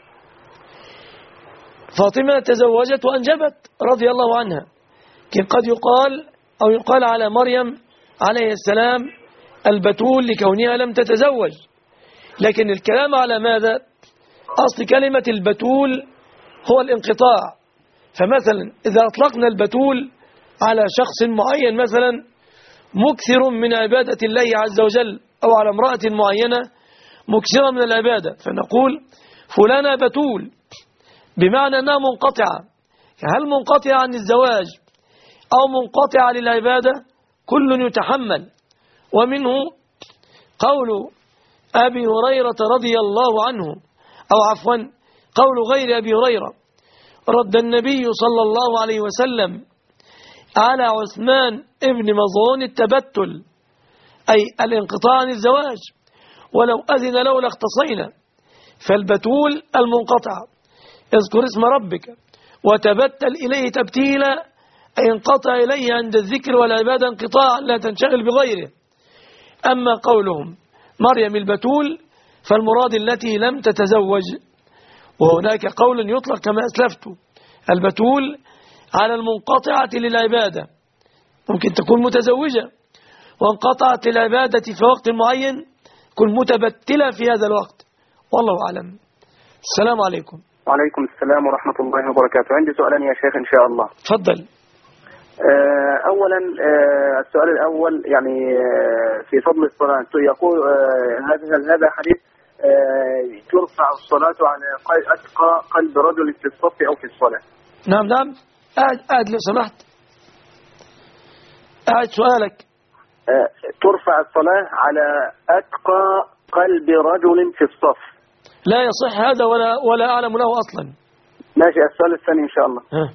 فاطمة تزوجت وأنجبت رضي الله عنها، قد يقال أو يقال على مريم عليه السلام البتول لكونها لم تتزوج، لكن الكلام على ماذا؟ أصل كلمة البتول هو الانقطاع. فمثلا إذا أطلقنا البتول على شخص معين مثلا مكثر من عبادة الله عز وجل، أو على امرأة معينة مكثرة من العبادة، فنقول فلانة بتول بمعنى أنها منقطعة. هل منقطعة عن الزواج أو منقطعة للعبادة؟ كل يتحمل. ومنه قول أبي هريرة رضي الله عنه، أو عفوا قول غير أبي هريرة: رد النبي صلى الله عليه وسلم على عثمان ابن مظعون التبتل، أي الانقطاع عن الزواج، ولو أذن له لاختصينا. فالبتول المنقطع، اذكر اسم ربك وتبتل إليه تبتيلا، أي انقطع إليه عند الذكر والعبادة انقطاع لا تنشغل بغيره. أما قولهم مريم البتول فالمراد التي لم تتزوج، وهناك قول يطلق كما أسلفت البتول على المنقطعة للعبادة، ممكن تكون متزوجة وانقطعت للعبادة في وقت معين، كن متبتلة في هذا الوقت، والله أعلم. السلام عليكم. وعليكم السلام ورحمة الله وبركاته. عندي سؤالان يا شيخ إن شاء الله. تفضل. أولا السؤال الأول يعني في فضل الصلاة، يقول هذا هذا حديث ترفع الصلاة على أتقى قلب رجل في الصف أو في الصلاة. نعم نعم قاعد قاعد لو سمحت، قاعد سؤالك. ترفع الصلاة على أتقى قلب رجل في الصف. لا يصح هذا ولا ولا أعلم له أصلا. ماشي. السؤال الثاني إن شاء الله. ها.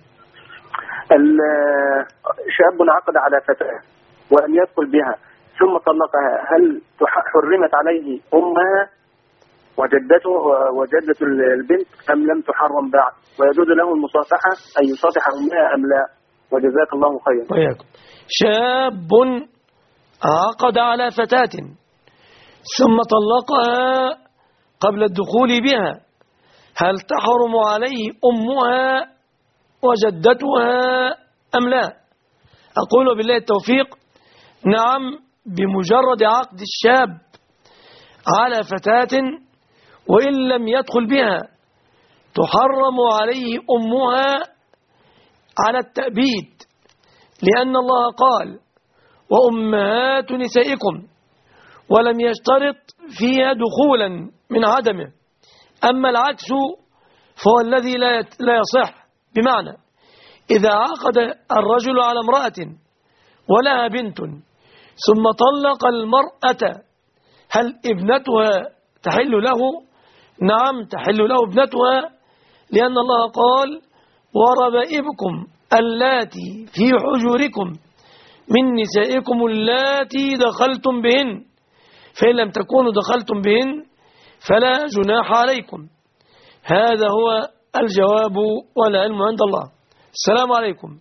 شاب عقد على فتاة ولم يدخل بها ثم طلقها، هل حرمت عليه أمها وجدته وجدة البنت أم لم تحرم بعد؟ ويجوز له المصافحة أن يصافح أمها أم لا؟ وجزاك الله خيرا. وياكم. شاب عقد على فتاة ثم طلقها قبل الدخول بها، هل تحرم عليه أمها وجدتها أم لا؟ أقول بالله التوفيق: نعم، بمجرد عقد الشاب على فتاة وإن لم يدخل بها تحرم عليه أمها على التأبيد، لأن الله قال: وأمهات نسائكم ولم يشترط فيها دخولا من عدمه. أما العكس فهو الذي لا يصح، بمعنى إذا عقد الرجل على امرأة ولها بنت ثم طلق المرأة، هل ابنتها تحل له؟ نعم تحل له ابنتها، لأن الله قال وربائبكم اللاتي في حجوركم من نسائكم اللاتي دخلتم بهن، فإن لم تكونوا دخلتم بهن فلا جناح عليكم. هذا هو الجواب والعلم عند الله. السلام عليكم.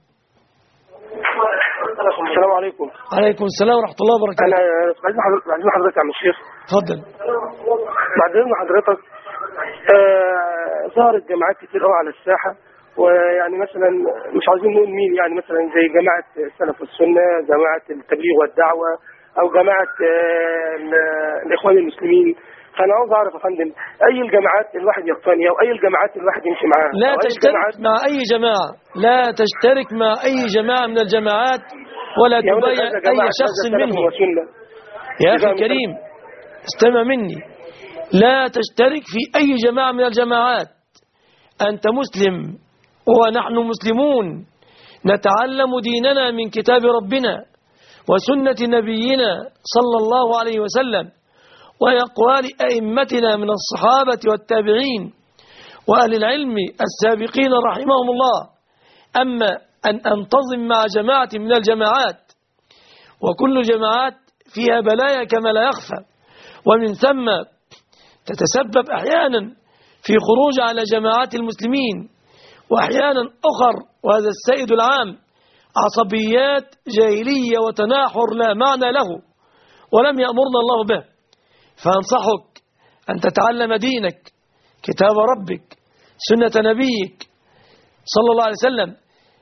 السلام عليكم. عليكم السلام ورحمة الله وبركاته. أنا عايزين حضرتك يا عم الشيخ. اتفضل. بعد إذن حضرتك، آه ظهرت جماعات كتير قوي على الساحة، ويعني مثلا مش عايزين نقول مين، يعني مثلا زي جماعة السلف والسنة، جماعة التبليغ والدعوة، أو جماعة آه الإخوان المسلمين. فأنا عاوز أعرف يا فندم أي الجماعات الواحد يقتني أو أي الجماعات الواحد يمشي معاها. لا تشترك مع أي جماعة، لا تشترك مع أي جماعة من الجماعات ولا تبايع أي شخص منهم. يا أخي الكريم استمع مني، لا تشترك في أي جماعة من الجماعات. أنت مسلم ونحن مسلمون، نتعلم ديننا من كتاب ربنا وسنة نبينا صلى الله عليه وسلم وأقوال أئمتنا من الصحابة والتابعين وأهل العلم السابقين رحمهم الله. أما أن أنتظم مع جماعة من الجماعات، وكل جماعات فيها بلايا كما لا يخفى، ومن ثم تتسبب أحيانا في خروج على جماعات المسلمين، وأحيانا أخر، وهذا السائد العام، عصبيات جاهلية وتناحر لا معنى له ولم يأمرنا الله به. فأنصحك أن تتعلم دينك، كتاب ربك، سنة نبيك صلى الله عليه وسلم،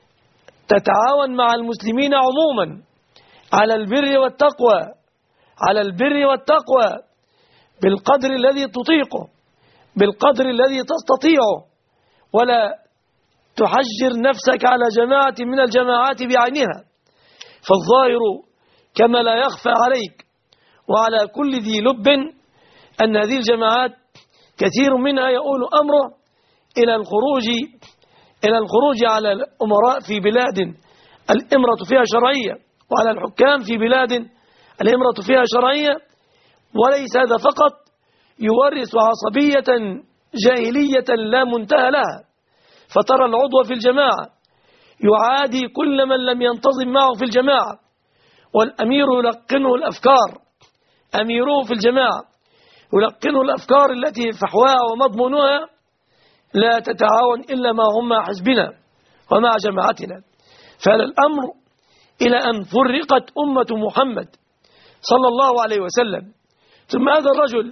تتعاون مع المسلمين عموما على البر والتقوى، على البر والتقوى بالقدر الذي تطيقه، بالقدر الذي تستطيعه، ولا تحجر نفسك على جماعة من الجماعات بعينها. فالظاهر كما لا يخفى عليك وعلى كل ذي لب أن هذه الجماعات كثير منها يؤول أمره إلى الخروج إلى الخروج على الأمراء في بلاد الإمرة فيها شرعية، وعلى الحكام في بلاد الإمرة فيها شرعية. وليس هذا فقط، يورث عصبية جاهلية لا منتهى لها. فترى العضو في الجماعة يعادي كل من لم ينتظم معه في الجماعة، والأمير يلقنه الأفكار، أميره في الجماعة يلقنه الأفكار التي فحواها ومضمونها لا تتعاون إلا ما هم مع حزبنا ومع جماعتنا. فهذا الأمر إلى أن فرقت أمة محمد صلى الله عليه وسلم. ثم هذا الرجل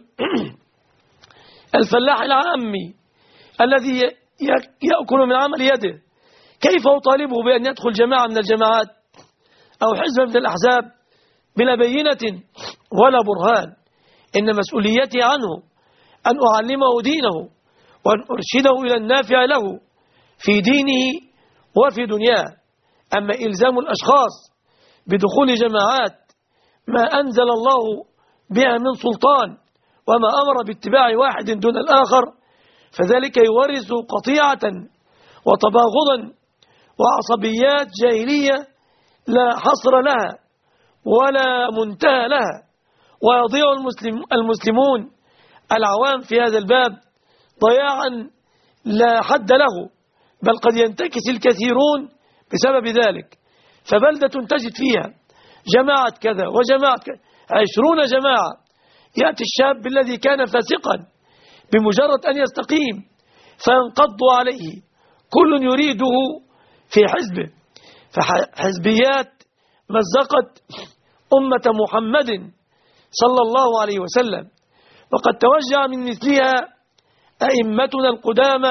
الفلاح العامي الذي يأكل من عمل يده، كيف أطالبه بأن يدخل جماعة من الجماعات أو حزب من الأحزاب بلا بينة ولا برهان؟ إن مسؤوليتي عنه أن أعلمه دينه وأن أرشده إلى النافع له في دينه وفي دنياه. أما إلزام الأشخاص بدخول جماعات ما أنزل الله بها من سلطان وما أمر باتباع واحد دون الآخر، فذلك يورث قطيعة وتباغضا وعصبيات جاهلية لا حصر لها ولا منتهى لها، ويضيع المسلم المسلمون العوام في هذا الباب ضياعا لا حد له، بل قد ينتكس الكثيرون بسبب ذلك. فبلدة تجد فيها جماعة كذا وجماعة كذا، عشرون جماعة، يأتي الشاب الذي كان فاسقا بمجرد أن يستقيم فينقضوا عليه، كل يريده في حزبه. فحزبيات مزقت أمة محمد صلى الله عليه وسلم، وقد توجع من مثلها أئمتنا القدامى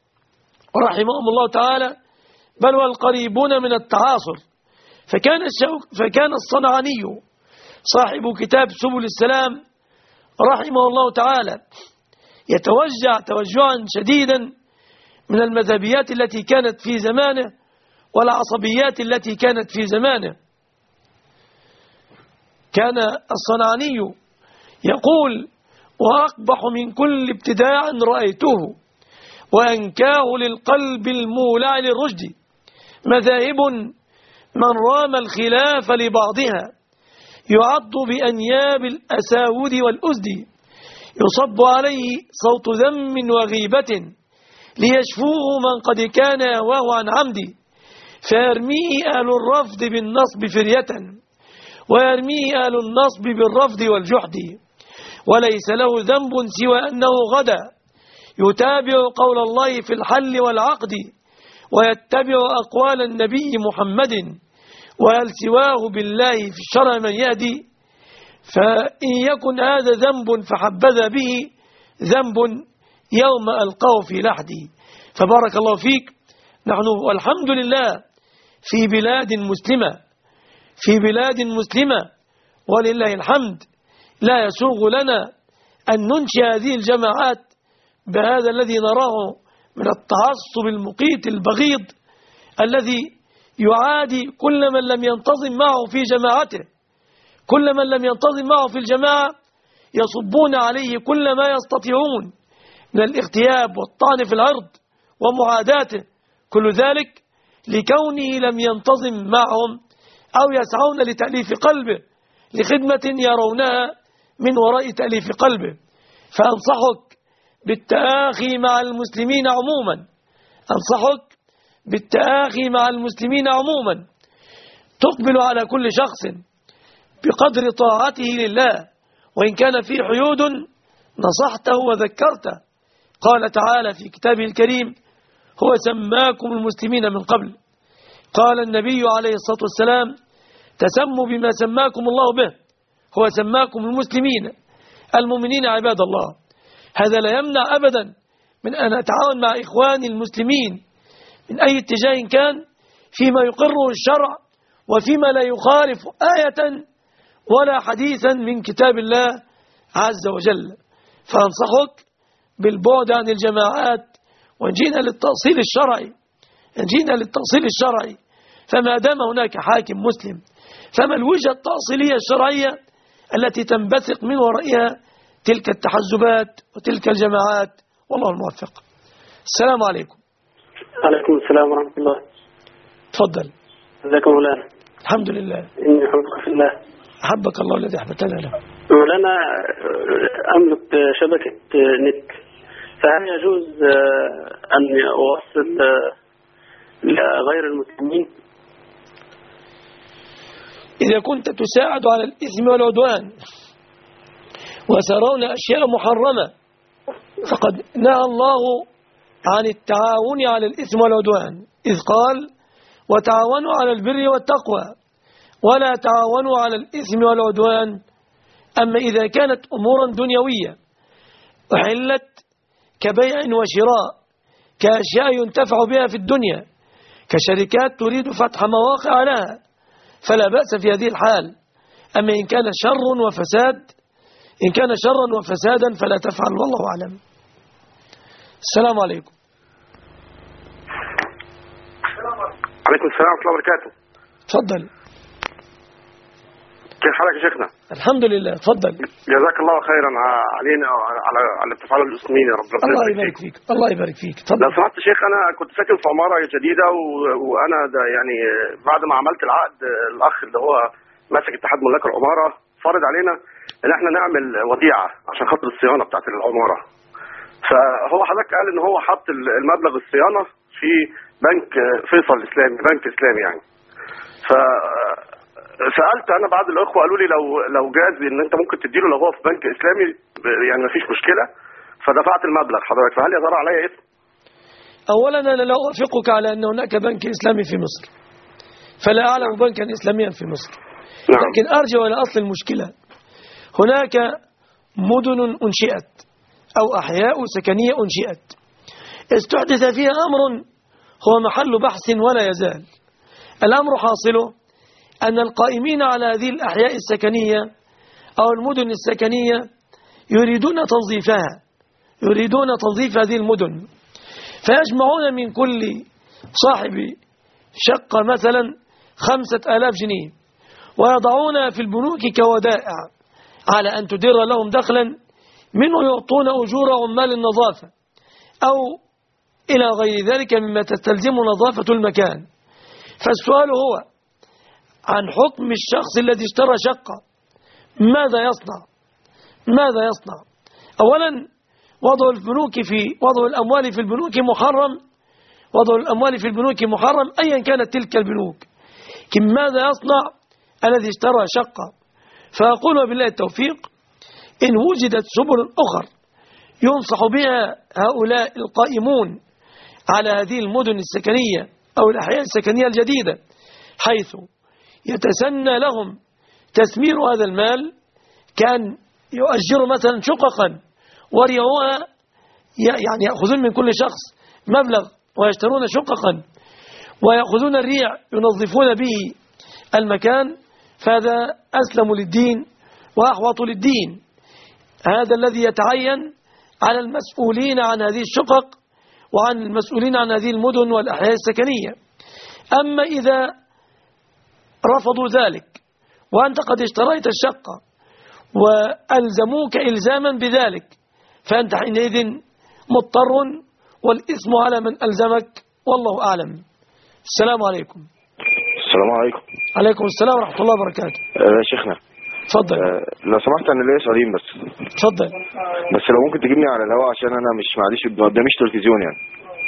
رحمهم الله تعالى، بل والقريبون من التعاصر. فكان الشوك فكان الصنعاني صاحب كتاب سبل السلام رحمه الله تعالى يتوجع توجعا شديدا من المذهبيات التي كانت في زمانه والعصبيات التي كانت في زمانه. كان الصنعاني يقول: وأقبح من كل ابتداع رأيته وأنكاه للقلب المولع للرشد مذاهب من رام الخلاف لبعضها يعض بأنياب الأساود والأسد يصب عليه صوت ذم وغيبة ليشفوه من قد كان يهواه عن عمد فيرميه أهل الرفض بالنصب فرية ويرميه أهل النصب بالرفض والجحد وليس له ذنب سوى أنه غدا يتابع قول الله في الحل والعقد ويتبع أقوال النبي محمد وهل سواه بالله في الشرع من يهدي فإن يكن هذا ذنب فحبذ به ذنب يوم ألقاه في لحدي. فبارك الله فيك. نحن والحمد لله في بلاد مسلمة في بلاد مسلمة ولله الحمد لا يسوغ لنا أن ننشئ هذه الجماعات بهذا الذي نراه من التعصب المقيت البغيض الذي يعادي كل من لم ينتظم معه في جماعته. كل من لم ينتظم معه في الجماعة يصبون عليه كل ما يستطيعون من الاغتياب والطعن في العرض ومعاداته، كل ذلك لكونه لم ينتظم معهم أو يسعون لتأليف قلبه لخدمة يرونها من وراء تأليف قلبه. فأنصحك بالتآخي مع المسلمين عموما أنصحك بالتآخي مع المسلمين عموما تقبل على كل شخص بقدر طاعته لله وإن كان في حيود نصحته وذكرته. قال تعالى في كتابه الكريم: هو سماكم المسلمين من قبل. قال النبي عليه الصلاة والسلام: تسموا بما سماكم الله به. هو سماكم المسلمين المؤمنين عباد الله. هذا لا يمنع أبدا من أن أتعاون مع إخواني المسلمين من أي اتجاه كان فيما يقره الشرع وفيما لا يخالف آية ولا حديثا من كتاب الله عز وجل. فأنصحك بالبعد عن الجماعات وإن جينا للتأصيل الشرعي إن جينا للتأصيل الشرعي فما دام هناك حاكم مسلم فما الوجهة التأصيلية الشرعية التي تنبثق من ورائها تلك التحزبات وتلك الجماعات. والله الموفق. السلام عليكم. عليكم السلام ورحمة الله. تفضل. ازيكم مولانا؟ الحمد لله. إني أحبك في الله. أحبك الله الذي أحببتنا له. مولانا أملك شبكة نت، فهل يجوز أن أوصل لغير المسلمين؟ إذا كنت تساعد على الإثم والعدوان وترون أشياء محرمة فقد نهى الله عن التعاون على الإثم والعدوان إذ قال: وتعاونوا على البر والتقوى ولا تعاونوا على الإثم والعدوان. أما إذا كانت أمورا دنيوية أحلت كبيع وشراء كأشياء ينتفع بها في الدنيا كشركات تريد فتح مواقع لها فلا بأس في هذه الحال. أما إن كان شر وفساد إن كان شرا وفسادا فلا تفعل والله أعلم. السلام عليكم. عليكم السلام ورحمة الله وبركاته. تفضل. كيف حالك يا شيخنا؟ الحمد لله. تفضل. جزاك الله خيرا علينا على على على تفعيل المسلمين يا رب. الله يبارك فيك. الله يبارك فيك. تفضل. لو سمحت يا شيخ، أنا كنت ساكن في عمارة جديدة و... وأنا ده يعني بعد ما عملت العقد الأخ اللي هو ماسك اتحاد ملاك العمارة فرض علينا إن احنا نعمل وديعة عشان خاطر الصيانة بتاعت العمارة. فهو حضرتك قال إن هو حط المبلغ الصيانة في بنك فيصل الإسلامي، بنك إسلامي يعني. ف سألت أنا بعض الأخوة قالوا لي لو لو جاز إن أنت ممكن تديله لو هو في بنك إسلامي يعني مفيش مشكلة، فدفعت المبلغ حضرتك. فهل يا ترى عليا اسم؟ أولا أنا لا أوافقك على أن هناك بنك إسلامي في مصر، فلا أعلم بنكا إسلاميا في مصر. نعم. لكن أرجع إلى أصل المشكلة. هناك مدن أنشئت أو أحياء سكنية أنشئت استحدث فيها أمر هو محل بحث ولا يزال. الأمر حاصله أن القائمين على هذه الأحياء السكنية أو المدن السكنية يريدون تنظيفها يريدون تنظيف هذه المدن، فيجمعون من كل صاحب شقة مثلا خمسة آلاف جنيه ويضعونها في البنوك كودائع على أن تدر لهم دخلا منه يعطون أجور عمال النظافة أو إلى غير ذلك مما تستلزم نظافة المكان. فالسؤال هو عن حكم الشخص الذي اشترى شقة، ماذا يصنع؟ ماذا يصنع؟ أولا وضع البنوك في وضع الأموال في البنوك محرم، وضع الأموال في البنوك محرم أيا كانت تلك البنوك. لكن ماذا يصنع الذي اشترى شقة؟ فأقول بالله التوفيق إن وجدت سبل أخرى ينصح بها هؤلاء القائمون على هذه المدن السكنية أو الأحياء السكنية الجديدة حيث يتسنى لهم تثمير هذا المال، كان يؤجروا مثلا شققا وريعوها، يعني يأخذون من كل شخص مبلغ ويشترون شققا ويأخذون الريع ينظفون به المكان، فهذا أسلم للدين وأحوط للدين. هذا الذي يتعين على المسؤولين عن هذه الشقق وعن المسؤولين عن هذه المدن والأحياء السكنية. أما إذا رفضوا ذلك وأنت قد اشتريت الشقة وألزموك إلزاما بذلك، فأنت حينئذ مضطر والإثم على من ألزمك، والله أعلم. السلام عليكم. السلام عليكم. عليكم السلام ورحمة الله وبركاته. يا شيخنا اتفضل. أه لو سمحت انا ليا سؤالين بس. اتفضل. بس لو ممكن تجيبني على الهواء عشان انا مش معلش ما قداميش تلفزيون يعني.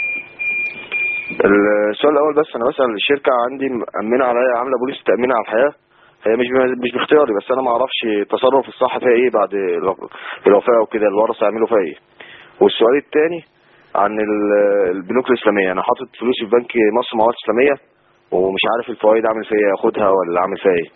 السؤال الاول بس انا بسأل الشركة عندي مأمنة عليا، عاملة بوليس تأمين على الحياة، هي مش مش باختياري بس انا ما اعرفش التصرف الصح فيها ايه بعد الوفاة وكده، الورثة يعملوا فيها ايه. والسؤال الثاني عن البنوك الإسلامية، انا حاطط فلوسي في بنك مصر موارد إسلامية ومش عارف الفوائد اعمل فيها ايه، اخدها ولا اعمل فيها ايه.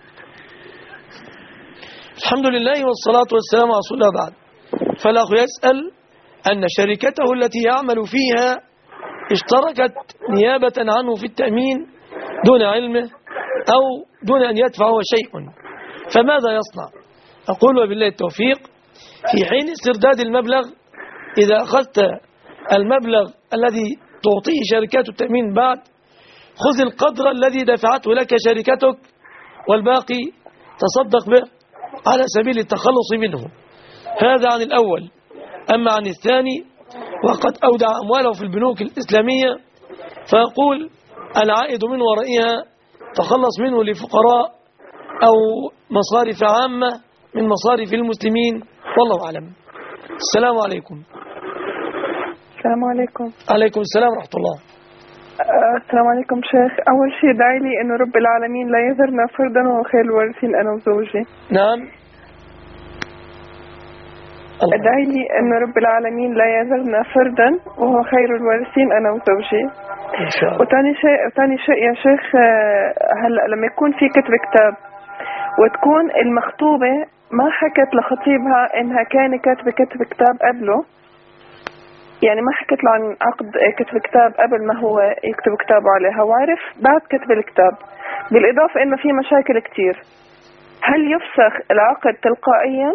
الحمد لله والصلاة والسلام على رسول الله. بعد فالأخ يسأل أن شركته التي يعمل فيها اشتركت نيابة عنه في التأمين دون علمه أو دون أن يدفع هو شيء، فماذا يصنع؟ أقول وبالله التوفيق في حين استرداد المبلغ، إذا أخذت المبلغ الذي تعطيه شركات التأمين بعد، خذ القدر الذي دفعته لك شركتك والباقي تصدق به على سبيل التخلص منه. هذا عن الأول. أما عن الثاني وقد أودع أمواله في البنوك الإسلامية، فيقول العائد من ورائها تخلص منه لفقراء أو مصارف عامة من مصارف المسلمين، والله أعلم. السلام عليكم. السلام عليكم. عليكم السلام ورحمة الله. السلام عليكم شيخ. أول شيء دعي لي إنه رب العالمين لا يذرنا فردا وهو خير الوارثين أنا وزوجي. نعم. ادعي لي إنه رب العالمين لا يذرنا فردا وهو خير الوارثين أنا وزوجي. إن شاء الله. وثاني شيء ثاني شيء يا شيخ، هلا لما يكون في كتب كتاب وتكون المخطوبة ما حكت لخطيبها إنها كان كاتبة كتب كتاب قبله، يعني ما حكت له عن عقد كتب كتاب قبل ما هو يكتب كتابه عليها، وعرف بعد كتب الكتاب، بالإضافة إنه في مشاكل كتير، هل يفسخ العقد تلقائيا؟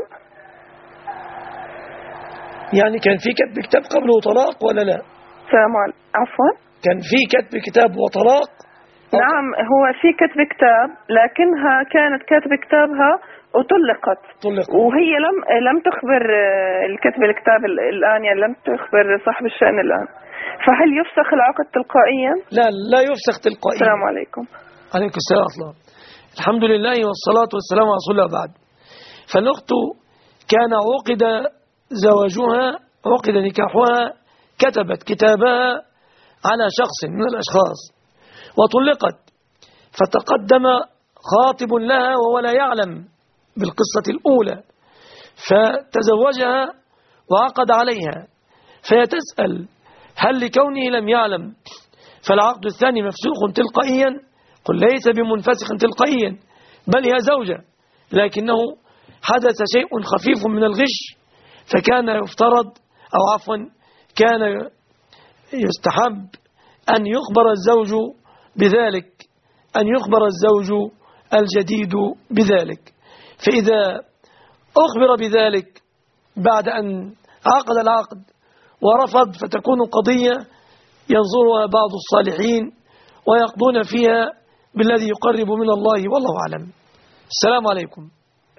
يعني كان في كتب كتاب قبله طلاق ولا لا؟ سلام عليكم. عفوا. كان في كتب كتاب وطلاق؟ نعم هو في كتب كتاب لكنها كانت كاتبة كتابها وطلقت. طلقت. وهي لم لم تخبر الكتب الكتاب الآن، يعني لم تخبر صاحب الشأن الآن، فهل يفسخ العقد تلقائيا؟ لا لا يفسخ تلقائيا. السلام عليكم. عليكم السلام ورحمة الله. الحمد لله والصلاة والسلام على رسول الله. بعد فالأخت كان عقد زواجها عقد نكاحها، كتبت كتابها على شخص من الأشخاص وطلقت، فتقدم خاطب لها وهو لا يعلم بالقصة الأولى فتزوجها وعقد عليها، فهي تسأل هل لكونه لم يعلم فالعقد الثاني مفسوخ تلقائيا؟ قل ليس بمنفسخ تلقائيا، بل هي زوجة لكنه حدث شيء خفيف من الغش، فكان يفترض أو عفوا كان يستحب أن يخبر الزوج بذلك، أن يخبر الزوج الجديد بذلك. فإذا أخبر بذلك بعد أن عقد العقد ورفض، فتكون قضية ينظرها بعض الصالحين ويقضون فيها بالذي يقرب من الله، والله أعلم. السلام عليكم.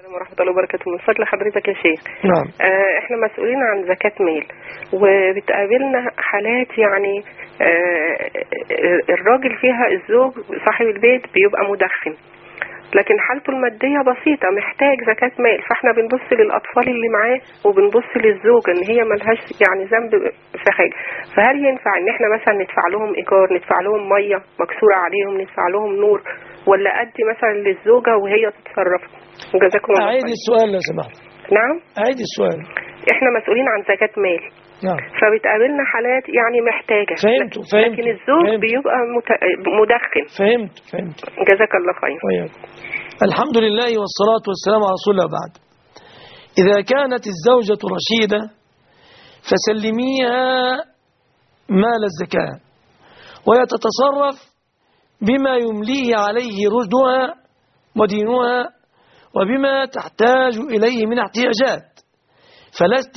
السلام ورحمة الله وبركاته. من فضل حضرتك يا شيخ. نعم. آه احنا مسؤولين عن زكاة مال، وبتقابلنا حالات يعني آه الراجل فيها الزوج صاحب البيت بيبقى مدخن، لكن حالته المادية بسيطة محتاج زكاة مال، فاحنا بنبص للأطفال اللي معاه وبنبص للزوجة ان هي ملهاش يعني ذنب في حاجة. فهل ينفع ان احنا مثلا ندفع لهم ايجار، ندفع لهم مية مكسورة عليهم، ندفع لهم نور، ولا ادي مثلا للزوجة وهي تتصرف؟ جزاكم الله خير. أعيد السؤال لو سمحت. نعم. أعيد السؤال. احنا مسؤولين عن زكاة مال. نعم. فبتقابلنا حالات يعني محتاجة. فهمت فهمت. لكن الزوج فهمت. بيبقى مت... مدخن. فهمت فهمت. جزاك الله خير. وياك. الحمد لله والصلاة والسلام على رسول الله. بعد، إذا كانت الزوجة رشيدة فسلميها مال الزكاة وهي تتصرف بما يمليه عليه رشدها ودينها وبما تحتاج إليه من احتياجات، فلست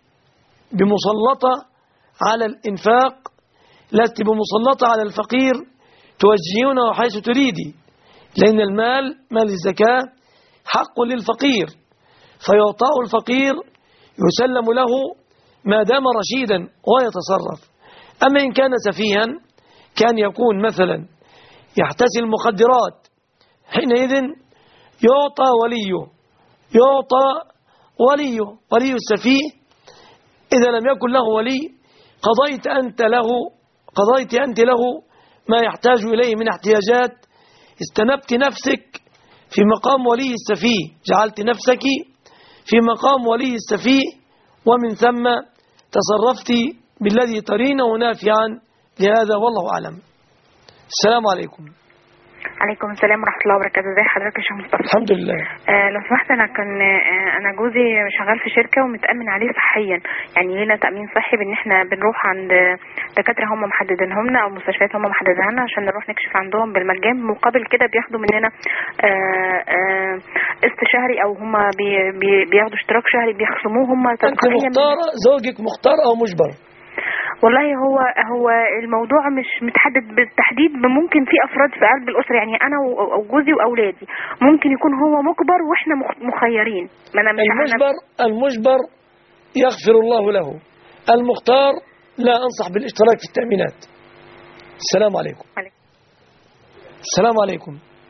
بمسلطة على الإنفاق، لست بمسلطة على الفقير توجهونه حيث تريدي، لأن المال مال الزكاة حق للفقير فيعطاه الفقير يسلم له ما دام رشيدا ويتصرف. أما إن كان سفيها كان يكون مثلا يحتسي المخدرات، حينئذ يعطى وليه يعطى وليه ولي السفيه. إذا لم يكن له ولي قضيت أنت له قضيت أنت له ما يحتاج إليه من احتياجات، استنبت نفسك في مقام ولي السفيه، جعلت نفسك في مقام ولي السفيه، ومن ثم تصرفت بالذي ترينه نافعا لهذا، والله أعلم. السلام عليكم. عليكم السلام ورحمة الله وبركاته. ازي حضرتك يا شيخ مصطفى؟ الحمد لله. آه لو سمحت، انا كان آه انا جوزي شغال في شركة ومتأمن عليه صحيا، يعني لنا تأمين صحي بان احنا بنروح عند دكاترة هم محددينهم لنا او مستشفيات هم محددينها لنا عشان نروح نكشف عندهم بالمجان، مقابل كده بياخدوا مننا آه آه قسط شهري، او هم بي بي بياخدوا اشتراك شهري بيخصموه هم تلقائيا. انت مختارة زوجك مختار او مجبر؟ والله هو هو الموضوع مش متحدد بالتحديد، ممكن في افراد في قلب الاسره، يعني انا وجوزي واولادي، ممكن يكون هو مجبر واحنا مخيرين. ما انا مش المجبر المجبر يغفر الله له، المختار لا انصح بالاشتراك في التأمينات. السلام عليكم. عليكم. السلام عليكم.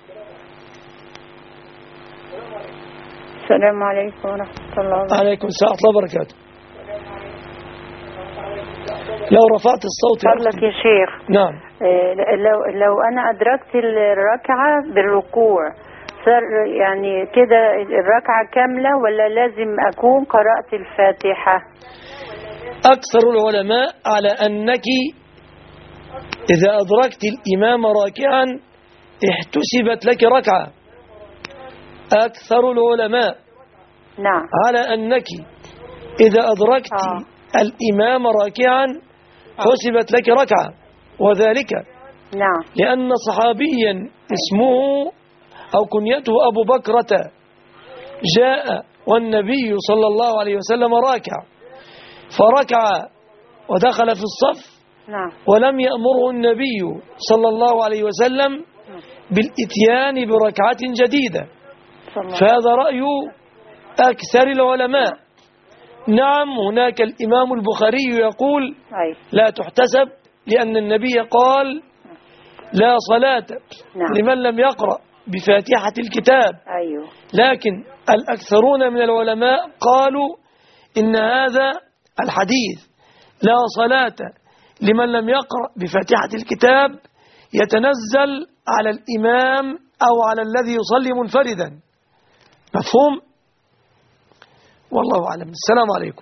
السلام عليكم ورحمة الله وبركاته. عليكم السلام ورحمة الله وبركاته. لو رفعت الصوت فضلك يا شيخ. نعم. لو لو انا ادركت الركعه بالركوع، صار يعني كده الركعه كامله ولا لازم اكون قرات الفاتحه؟ اكثر العلماء على انك اذا ادركت الامام راكعا احتسبت لك ركعه. اكثر العلماء نعم على انك اذا ادركت آه. الإمام راكعا حسبت لك ركعة، وذلك نعم لأن صحابيا اسمه أو كنيته أبو بكرة جاء والنبي صلى الله عليه وسلم راكع، فركع ودخل في الصف نعم ولم يأمره النبي صلى الله عليه وسلم بالإتيان بركعة جديدة، فهذا رأي أكثر العلماء. نعم، هناك الإمام البخاري يقول لا تحتسب، لأن النبي قال لا صلاة لمن لم يقرأ بفاتحة الكتاب. لكن الأكثرون من العلماء قالوا إن هذا الحديث لا صلاة لمن لم يقرأ بفاتحة الكتاب يتنزل على الإمام أو على الذي يصلي منفردا. مفهوم؟ والله أعلم. السلام عليكم.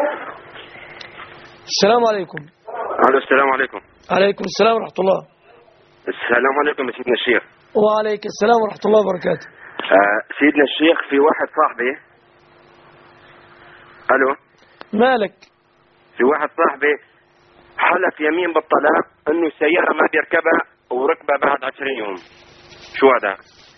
السلام عليكم. الو السلام عليكم. عليكم السلام ورحمة الله. السلام عليكم يا سيدنا الشيخ. وعليك السلام ورحمة الله وبركاته. آه سيدنا الشيخ، في واحد صاحبي. الو. مالك؟ في واحد صاحبي حلف يمين بالطلاق انه السيارة ما بيركبها وركبها بعد عشرين يوم. شو هذا؟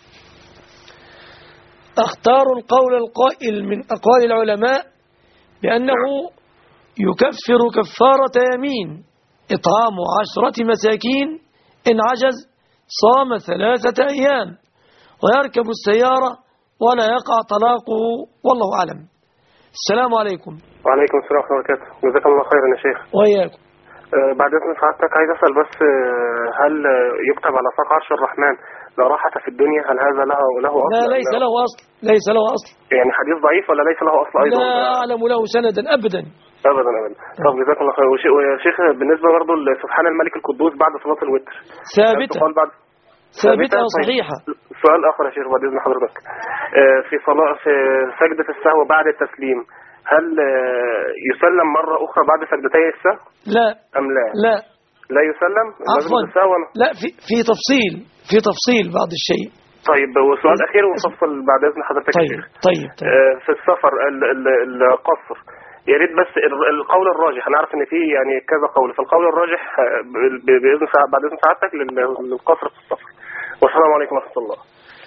اختار القول القائل من أقوال العلماء بأنه يكفر كفارة يمين، إطعام عشرة مساكين، إن عجز صام ثلاثة أيام، ويركب السيارة ولا يقع طلاقه، والله أعلم. السلام عليكم. وعليكم السلام ورحمة الله وبركاته. جزاكم الله خيرا يا شيخ. وإياكم. أه بعد إذن سعادتك عايز أسأل بس، أه هل يكتب على ساق عرش الرحمن لا راحة في الدنيا؟ هل هذا له له أصل؟ لا، ليس له أصل، ليس له أصل. يعني حديث ضعيف ولا ليس له أصل أيضا؟ لا أعلم له سندا أبدا. أبدا أبدا. طب جزاكم الله خير. ويا شيخ بالنسبة برضه لسبحان الملك القدوس بعد صلاة الوتر ثابتة بعد ثابتة وصحيحة. سؤال آخر يا شيخ بعد إذن حضرتك، أه في صلاة في سجدة السهو بعد التسليم هل يسلم مرة أخرى بعد سجدتي السهو؟ لا. أم لا؟ لا لا يسلم؟ عفوا لا، في في تفصيل في تفصيل بعض الشيء. طيب وسؤال أخير ونفصل بعد إذن حضرتك. طيب طيب, طيب. آه في السفر القصر يا ريت بس القول الراجح، أنا عارف إن في يعني كذا قول، فالقول الراجح بإذن ساعة بعد إذن سعادتك للقصر في السفر. والسلام عليكم ورحمة الله.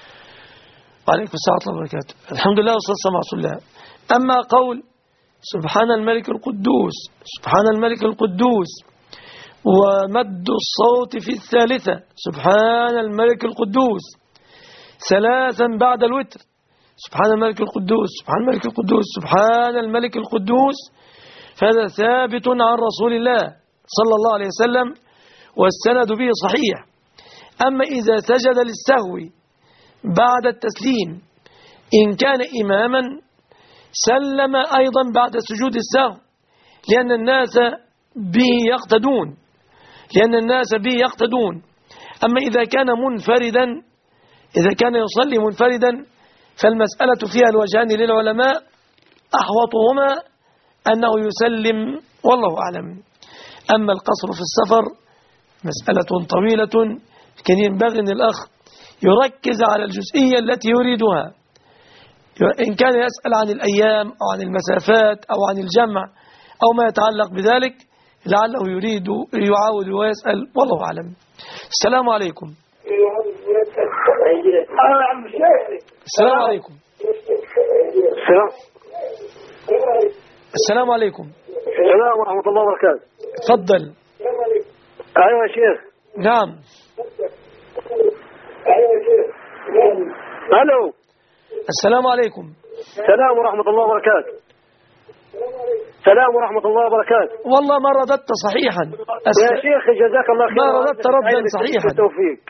وعليكم السلام ورحمة الله وبركاته. الحمد لله والصلاة والسلام على رسول الله. أما قول سبحان الملك القدوس سبحان الملك القدوس ومد الصوت في الثالثة سبحان الملك القدوس ثلاثا بعد الوتر سبحان الملك القدوس سبحان الملك القدوس سبحان الملك القدوس، فهذا ثابت عن رسول الله صلى الله عليه وسلم والسند به صحيح. أما إذا سجد للسهو بعد التسليم إن كان إماما سلم أيضا بعد سجود السهو، لأن الناس به يقتدون لأن الناس به يقتدون. أما إذا كان منفردا إذا كان يصلي منفردا فالمسألة فيها الوجهان للعلماء، أحوطهما أنه يسلم والله أعلم. أما القصر في السفر مسألة طويلة، كان ينبغي أن الأخ يركز على الجزئية التي يريدها، إن كان يسأل عن الأيام أو عن المسافات أو عن الجمع أو ما يتعلق بذلك لعله يريد يعاود ويسأل، والله أعلم. السلام عليكم. السلام عليكم. السلام السلام عليكم. السلام ورحمة الله وبركاته. تفضل. أيوة يا شيخ. نعم. ألو. السلام عليكم. السلام ورحمة الله وبركاته. السلام ورحمة الله وبركاته. والله ما رددت صحيحا أس... يا شيخ جزاك الله خير. ما رددت ردا صحيحا. التوفيق.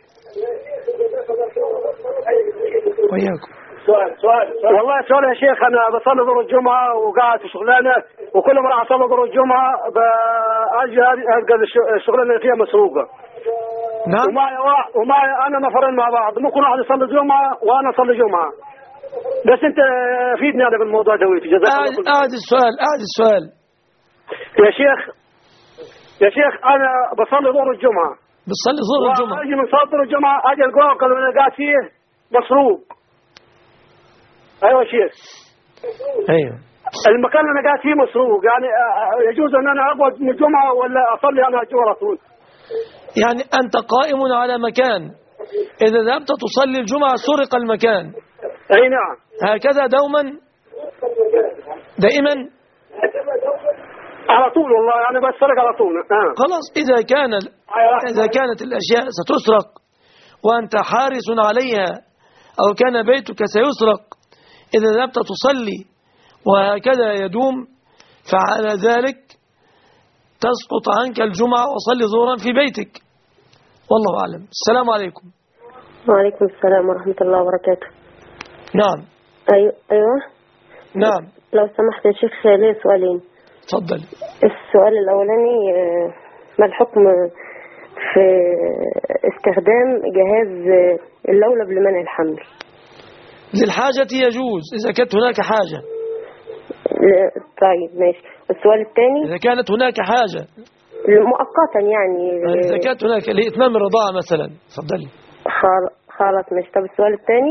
وياكم. سؤال سؤال والله سؤال يا شيخ، أنا بصلي ظهر الجمعة وقاعد في شغلانة، وكل ما راح أصلي ظهر الجمعة بأجي ألقى الشغلانة اللي فيها مسروقة. نعم. ومعي ومعي أنا نفرين مع بعض، ممكن واحد يصلي جمعة وأنا أصلي جمعة. بس أنت فيدني أنا بالموضوع ده ويتي جزاك الله خير. أعد السؤال أعد السؤال يا شيخ. يا شيخ أنا بصلي ظهر الجمعة. بتصلي ظهر الجمعة. أجي من صلاة ظهر الجمعة أجي القاق اللي أنا قاعد فيه مسروق. أيوة يا شيخ. أيوة. المكان اللي أنا قاعد فيه مسروق، يعني يجوز أن أنا أقعد من الجمعة ولا أصلي أنا جوا على طول؟ يعني أنت قائم على مكان، إذا ذهبت تصلي الجمعة سرق المكان. أي نعم. هكذا دوما دائما على طول والله، يعني بسرق على طول. آه. خلاص إذا كان إذا كانت الأشياء ستسرق وأنت حارس عليها أو كان بيتك سيسرق، إذا ذهبت تصلي وهكذا يدوم فعلى ذلك تسقط عنك الجمعة وصلي ظهرا في بيتك، والله أعلم. السلام عليكم. وعليكم السلام ورحمة الله وبركاته. نعم. أيوة أيوة. نعم. لو سمحت يا شيخ لي سؤالين. تفضل. السؤال الأولاني ما الحكم في استخدام جهاز اللولب لمنع الحمل؟ للحاجة يجوز إذا كانت هناك حاجة. طيب ماشي. السؤال الثاني إذا كانت هناك حاجة مؤقتا، يعني إذا كانت هناك لإتمام الرضاعة مثلا. تفضلي. خلاص ماشي. طب السؤال الثاني،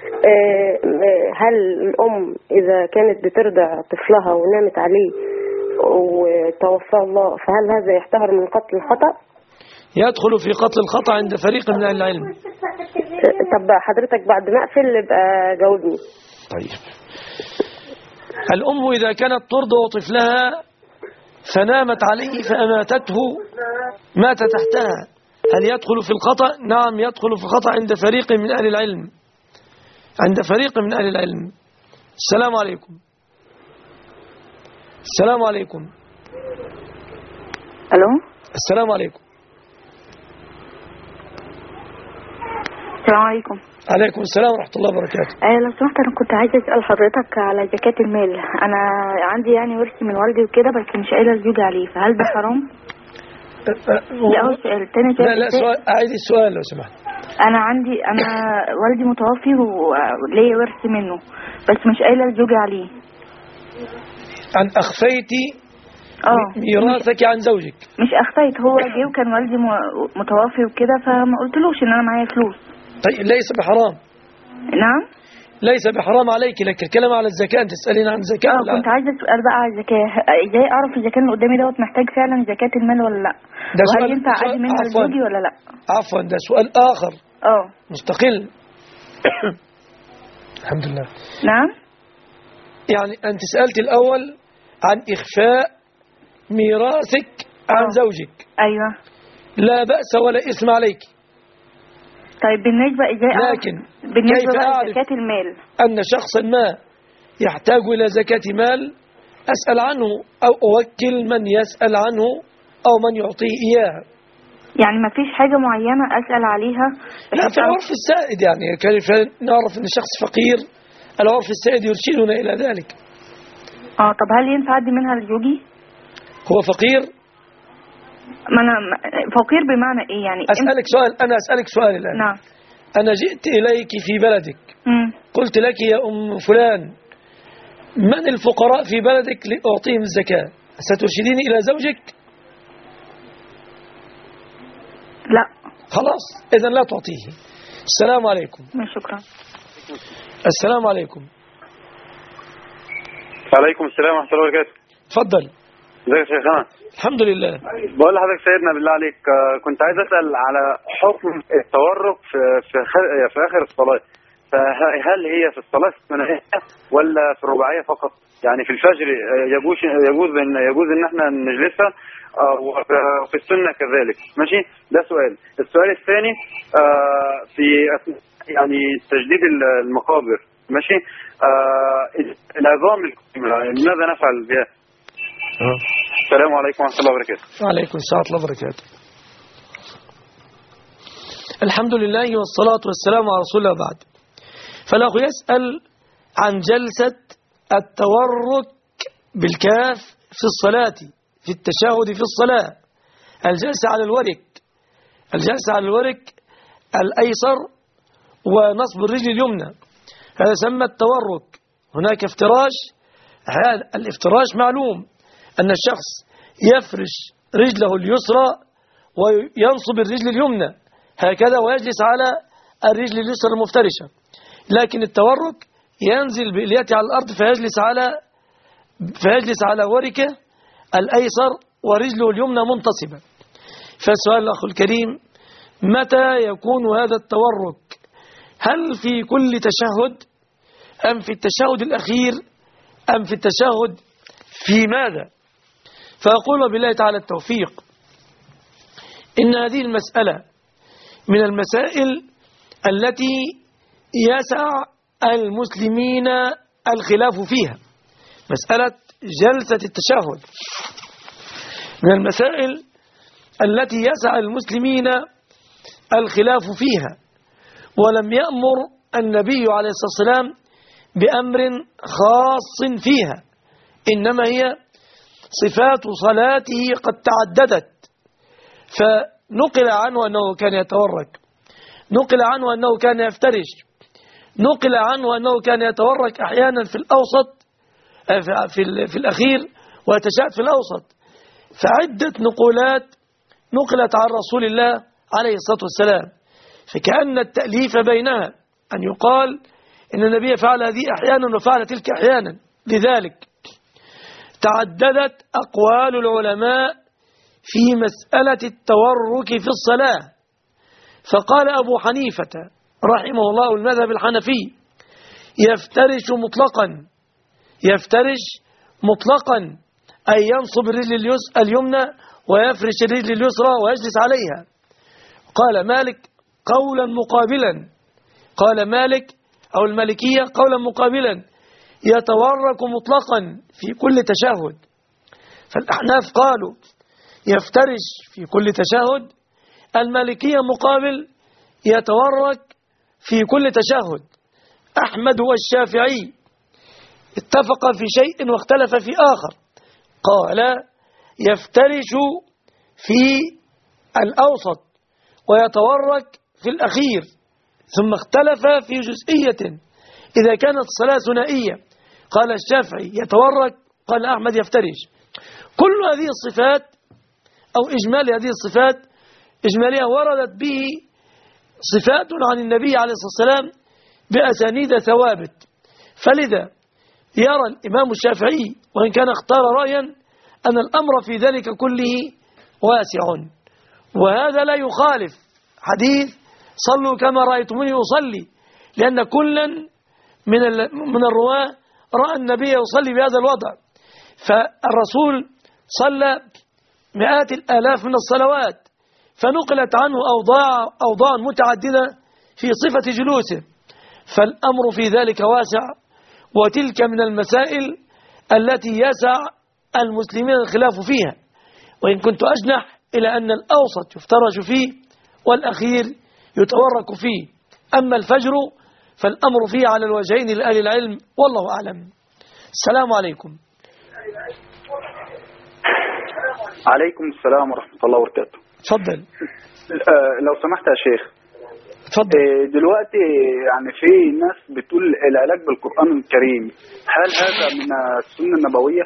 هل الأم إذا كانت بترضع طفلها ونامت عليه وتوفاه الله فهل هذا يحتهر من قتل الخطأ؟ يدخل في قتل الخطأ عند فريق من أهل العلم. طب حضرتك بعد ما أقفل يبقى جاوبني. طيب. الأم إذا كانت ترضع طفلها فنامت عليه فأماتته مات تحتها، هل يدخل في الخطأ؟ نعم يدخل في الخطأ عند فريق من أهل العلم. عند فريق من أهل العلم. السلام عليكم. السلام عليكم. الو السلام عليكم. السلام عليكم. عليكم السلام ورحمة الله وبركاته. ايه لو سمحت، انا كنت عايزه اسال حضرتك على زكاه المال. انا عندي يعني ورث من والدي وكده، بس مش قايله الزوج عليه، فهل ده حرام؟ ده اول سؤال. تاني سؤال. لا لا سؤال، أعيد السؤال لو سمحت. انا عندي انا والدي متوفي وليا ورث منه، بس مش قايله الزوج عليه. أن أخفيتي اه ميراثك عن زوجك؟ مش اخفيت، هو جه وكان والدي متوفي وكده، فما قلتلوش ان انا معايا فلوس. طيب ليس بحرام. نعم ليس بحرام عليك، لكن الكلام على الزكاة. أنت تسألين عن الزكاة. اه كنت عايزة سؤال بقى على الزكاة. ازاي اعرف اذا كان اللي قدامي دوت محتاج فعلا زكاة المال ولا لا؟ ده وهل سؤال ينفع ادي منها لزوجي ولا لا؟ عفوا ده سؤال آخر اه مستقل. الحمد لله. نعم. يعني أنت سألت الأول عن إخفاء ميراثك عن أوه. زوجك. أيوة. لا بأس ولا إثم عليك. طيب بالنسبة إزاي أعرف لكن بالنسبة كيف أعرف زكاة المال أن شخصا ما يحتاج إلى زكاة مال؟ أسأل عنه أو أوكل من يسأل عنه أو من يعطيه إياها. يعني ما فيش حاجة معينة أسأل عليها؟ لا، في العرف السائد. يعني كيف نعرف أن شخص فقير؟ العرف السائد يرشدنا إلى ذلك. آه طب هل ينفع أدي منها لزوجي؟ هو فقير؟ ما أنا فقير بمعنى إيه يعني؟ أسألك سؤال. أنا أسألك سؤال الآن. نعم. أنا جئت إليك في بلدك. مم. قلت لك يا أم فلان، من الفقراء في بلدك لأعطيهم الزكاة؟ سترشديني إلى زوجك؟ لا. خلاص إذن لا تعطيه. السلام عليكم. شكرا. السلام عليكم. وعليكم السلام ورحمة الله وبركاته. تفضل. ازيك يا شيخنا؟ الحمل لله. بقول لحضرتك سيدنا بالله عليك، كنت عايز اسال على حكم التورك في في, في اخر الصلاه، فهل هي في الصلاه الثنائيه ولا في الرباعيه فقط؟ يعني في الفجر يجوز يجوز ان يجوز ان احنا نجلسها وفي السنه كذلك، ماشي؟ ده سؤال. السؤال الثاني في يعني تجديد المقابر، ماشي؟ العظام ماذا نفعل بها؟ السلام عليكم ورحمة الله وبركاته. وعليكم السلام ورحمة الله وبركاته. الحمد لله والصلاة والسلام على رسول الله بعد. فالأخ يسأل عن جلسة التورك بالكاف في الصلاة، في التشهد في الصلاة، الجلسة على الورك، الجلسة على الورك الأيسر ونصب الرجل اليمنى، هذا يسمى التورك. هناك افتراش. الافتراش معلوم أن الشخص يفرش رجله اليسرى وينصب الرجل اليمنى هكذا ويجلس على الرجل اليسرى المفترشة. لكن التورك ينزل بإليته على الأرض فيجلس على فيجلس على وركه الأيسر ورجله اليمنى منتصبة. فالسؤال الأخ الكريم، متى يكون هذا التورك؟ هل في كل تشهد أم في التشهد الأخير أم في التشهد في ماذا؟ فأقول بالله تعالى التوفيق إن هذه المسألة من المسائل التي يسع المسلمين الخلاف فيها. مسألة جلسة التشهد من المسائل التي يسع المسلمين الخلاف فيها، ولم يأمر النبي عليه الصلاة والسلام بأمر خاص فيها، إنما هي صفات صلاته قد تعددت. فنقل عنه أنه كان يتورك، نقل عنه أنه كان يفترش، نقل عنه أنه كان يتورك أحيانا في الأوسط في, في الأخير ويتشهد في الأوسط. فعدة نقولات نقلت عن رسول الله عليه الصلاة والسلام، فكأن التأليف بينها أن يقال إن النبي فعل هذه أحيانا وفعل تلك أحيانا. لذلك تعددت أقوال العلماء في مسألة التورك في الصلاة. فقال أبو حنيفة رحمه الله المذهب الحنفي يفترش مطلقا، يفترش مطلقا أي ينصب الرجل اليمنى ويفرش الرجل اليسرى ويجلس عليها. قال مالك قولا مقابلا، قال مالك أو المالكية قولا مقابلا يتورك مطلقا في كل تشهد. فالأحناف قالوا يفترش في كل تشهد، المالكية مقابل يتورك في كل تشهد. أحمد والشافعي اتفق في شيء واختلف في آخر، قال يفترش في الأوسط ويتورك في الأخير، ثم اختلف في جزئية إذا كانت الصلاة ثنائية، قال الشافعي يتورك، قال أحمد يفترش. كل هذه الصفات أو إجمال هذه الصفات إجمالية وردت به صفات عن النبي عليه الصلاة والسلام بأسانيد ثوابت، فلذا يرى الإمام الشافعي وإن كان اختار رأيا أن الأمر في ذلك كله واسع، وهذا لا يخالف حديث صلوا كما رأيتموني أصلي، لأن كلا من من الرواة رأى النبي يصلي بهذا الوضع. فالرسول صلى مئات الآلاف من الصلوات، فنقلت عنه أوضاع أوضاع متعددة في صفة جلوسه، فالأمر في ذلك واسع، وتلك من المسائل التي يسع المسلمين الخلاف فيها، وإن كنت أجنح إلى أن الأوسط يفترش فيه والأخير يتورك فيه. أما الفجر فالأمر فيه على الوجهين لأهل العلم، والله أعلم. السلام عليكم. عليكم السلام ورحمة الله وبركاته. تفضل. آه لو سمحت يا شيخ. تفضل. آه دلوقتي يعني في ناس بتقول العلاج بالقرآن الكريم، هل هذا من السنة النبوية؟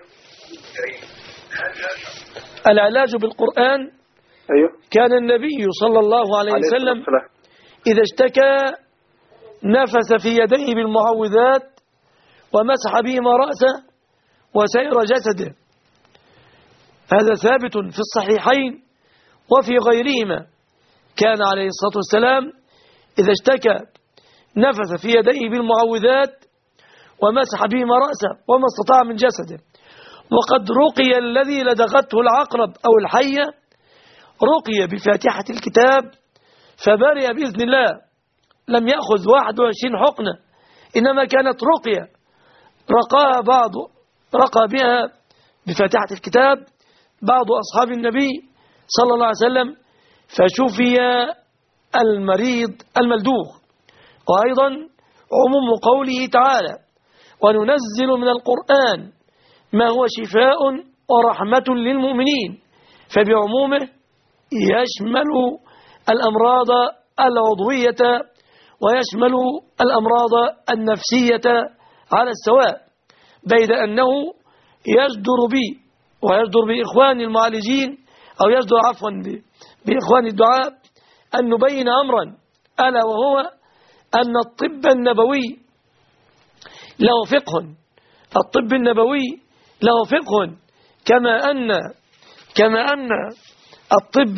العلاج بالقرآن، أيوه. كان النبي صلى الله عليه وسلم إذا اشتكى نفس في يديه بالمعوذات ومسح بهما رأسه وسائر جسده، هذا ثابت في الصحيحين وفي غيرهما. كان عليه الصلاة والسلام إذا اشتكى نفس في يديه بالمعوذات ومسح بهما رأسه وما استطاع من جسده. وقد رقي الذي لدغته العقرب أو الحية، رقي بفاتحة الكتاب فبرئ بإذن الله، لم يأخذ واحد وعشرين حقنة، إنما كانت رقية رقاها بعض رقى بها بفاتحة الكتاب بعض أصحاب النبي صلى الله عليه وسلم، فشفي المريض الملدوغ. وأيضا عموم قوله تعالى وننزل من القرآن ما هو شفاء ورحمة للمؤمنين، فبعمومه يشمل الأمراض العضوية ويشمل الأمراض النفسية على السواء، بيد أنه يجدر بي ويجدر بإخوان المعالجين أو يجدر عفوا بإخوان الدعاء أن نبين أمرا، ألا وهو أن الطب النبوي له فقه. الطب النبوي له فقه، كما أن كما أن الطب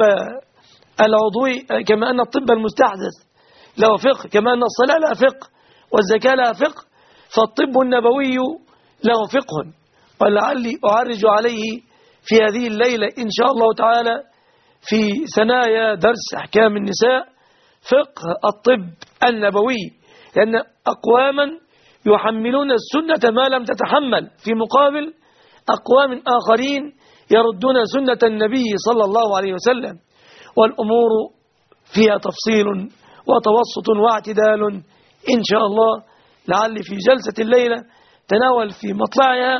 العضوي كما أن الطب المستحدث له فقه، كما أن الصلاة لها فقه والزكاة لها فقه، فالطب النبوي له فقه. ولعلي أعرج عليه في هذه الليلة إن شاء الله تعالى في ثنايا درس أحكام النساء فقه الطب النبوي، لأن أقواما يحملون السنة ما لم تتحمل، في مقابل أقوام آخرين يردون سنة النبي صلى الله عليه وسلم. والأمور فيها تفصيل وتوسط واعتدال إن شاء الله، لعل في جلسة الليلة تناول في مطلعها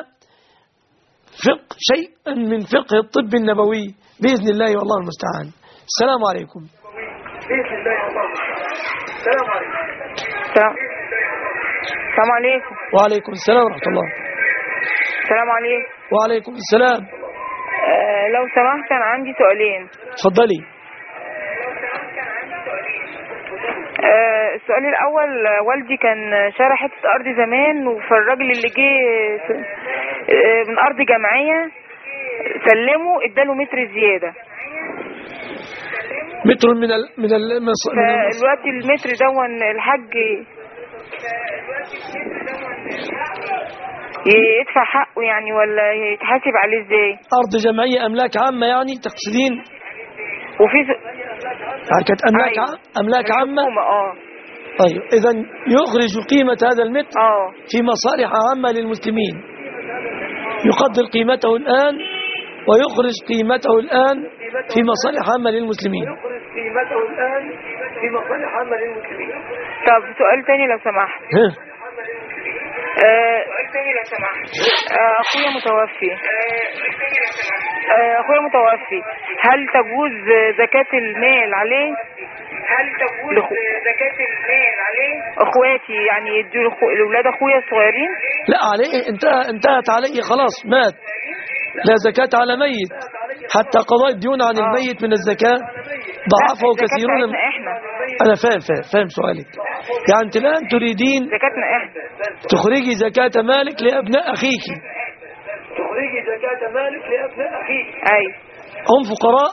فقه شيء من فقه الطب النبوي بإذن الله، والله المستعان. السلام عليكم. بإذن الله والله السلام عليكم. السلام عليكم. وعليكم السلام ورحمة الله. السلام عليكم. وعليكم السلام. آه لو سمحت أنا عندي سؤالين. اتفضلي. آه السؤال الأول، والدي كان شارع حتة أرض زمان، فالراجل اللي جه آه من أرض جمعية سلمه اداله متر زيادة، متر من ال من ال فالوقت المتر دون الحاج يدفع حقه يعني ولا يتحاسب عليه ازاي؟ أرض جمعية أملاك عامة يعني تقصدين؟ وفي ز... يعني كانت أملاك أيوة. أملاك عامة. اه طيب إذا يخرج قيمة هذا المتر اه في مصالح عامة للمسلمين، يقدر قيمته الآن ويخرج قيمته الآن في مصالح عامة للمسلمين. قيمته الآن في مصالح عامة للمسلمين. طب سؤال تاني لو سمحت. آه، سؤال تاني لو سمحت. آه، أخويا متوفي. آه، أخويا متوفي، هل تجوز زكاة المال عليه؟ هل تجوز لخو... زكاة المال عليه؟ اخواتي يعني يدوا لخو... لاولاد اخويا الصغيرين؟ لا عليه، انتهى انتهت عليه خلاص، مات، لا زكاة على ميت، حتى قضاء الديون عن الميت من الزكاة ضعفه كثيرون. احنا انا فاهم فاهم فاهم سؤالك. يعني انت الان تريدين زكاتنا احنا تخرجي زكاة مالك لابناء اخيك. تخرجي زكاة مالك لابناء اخيك. اي هم فقراء؟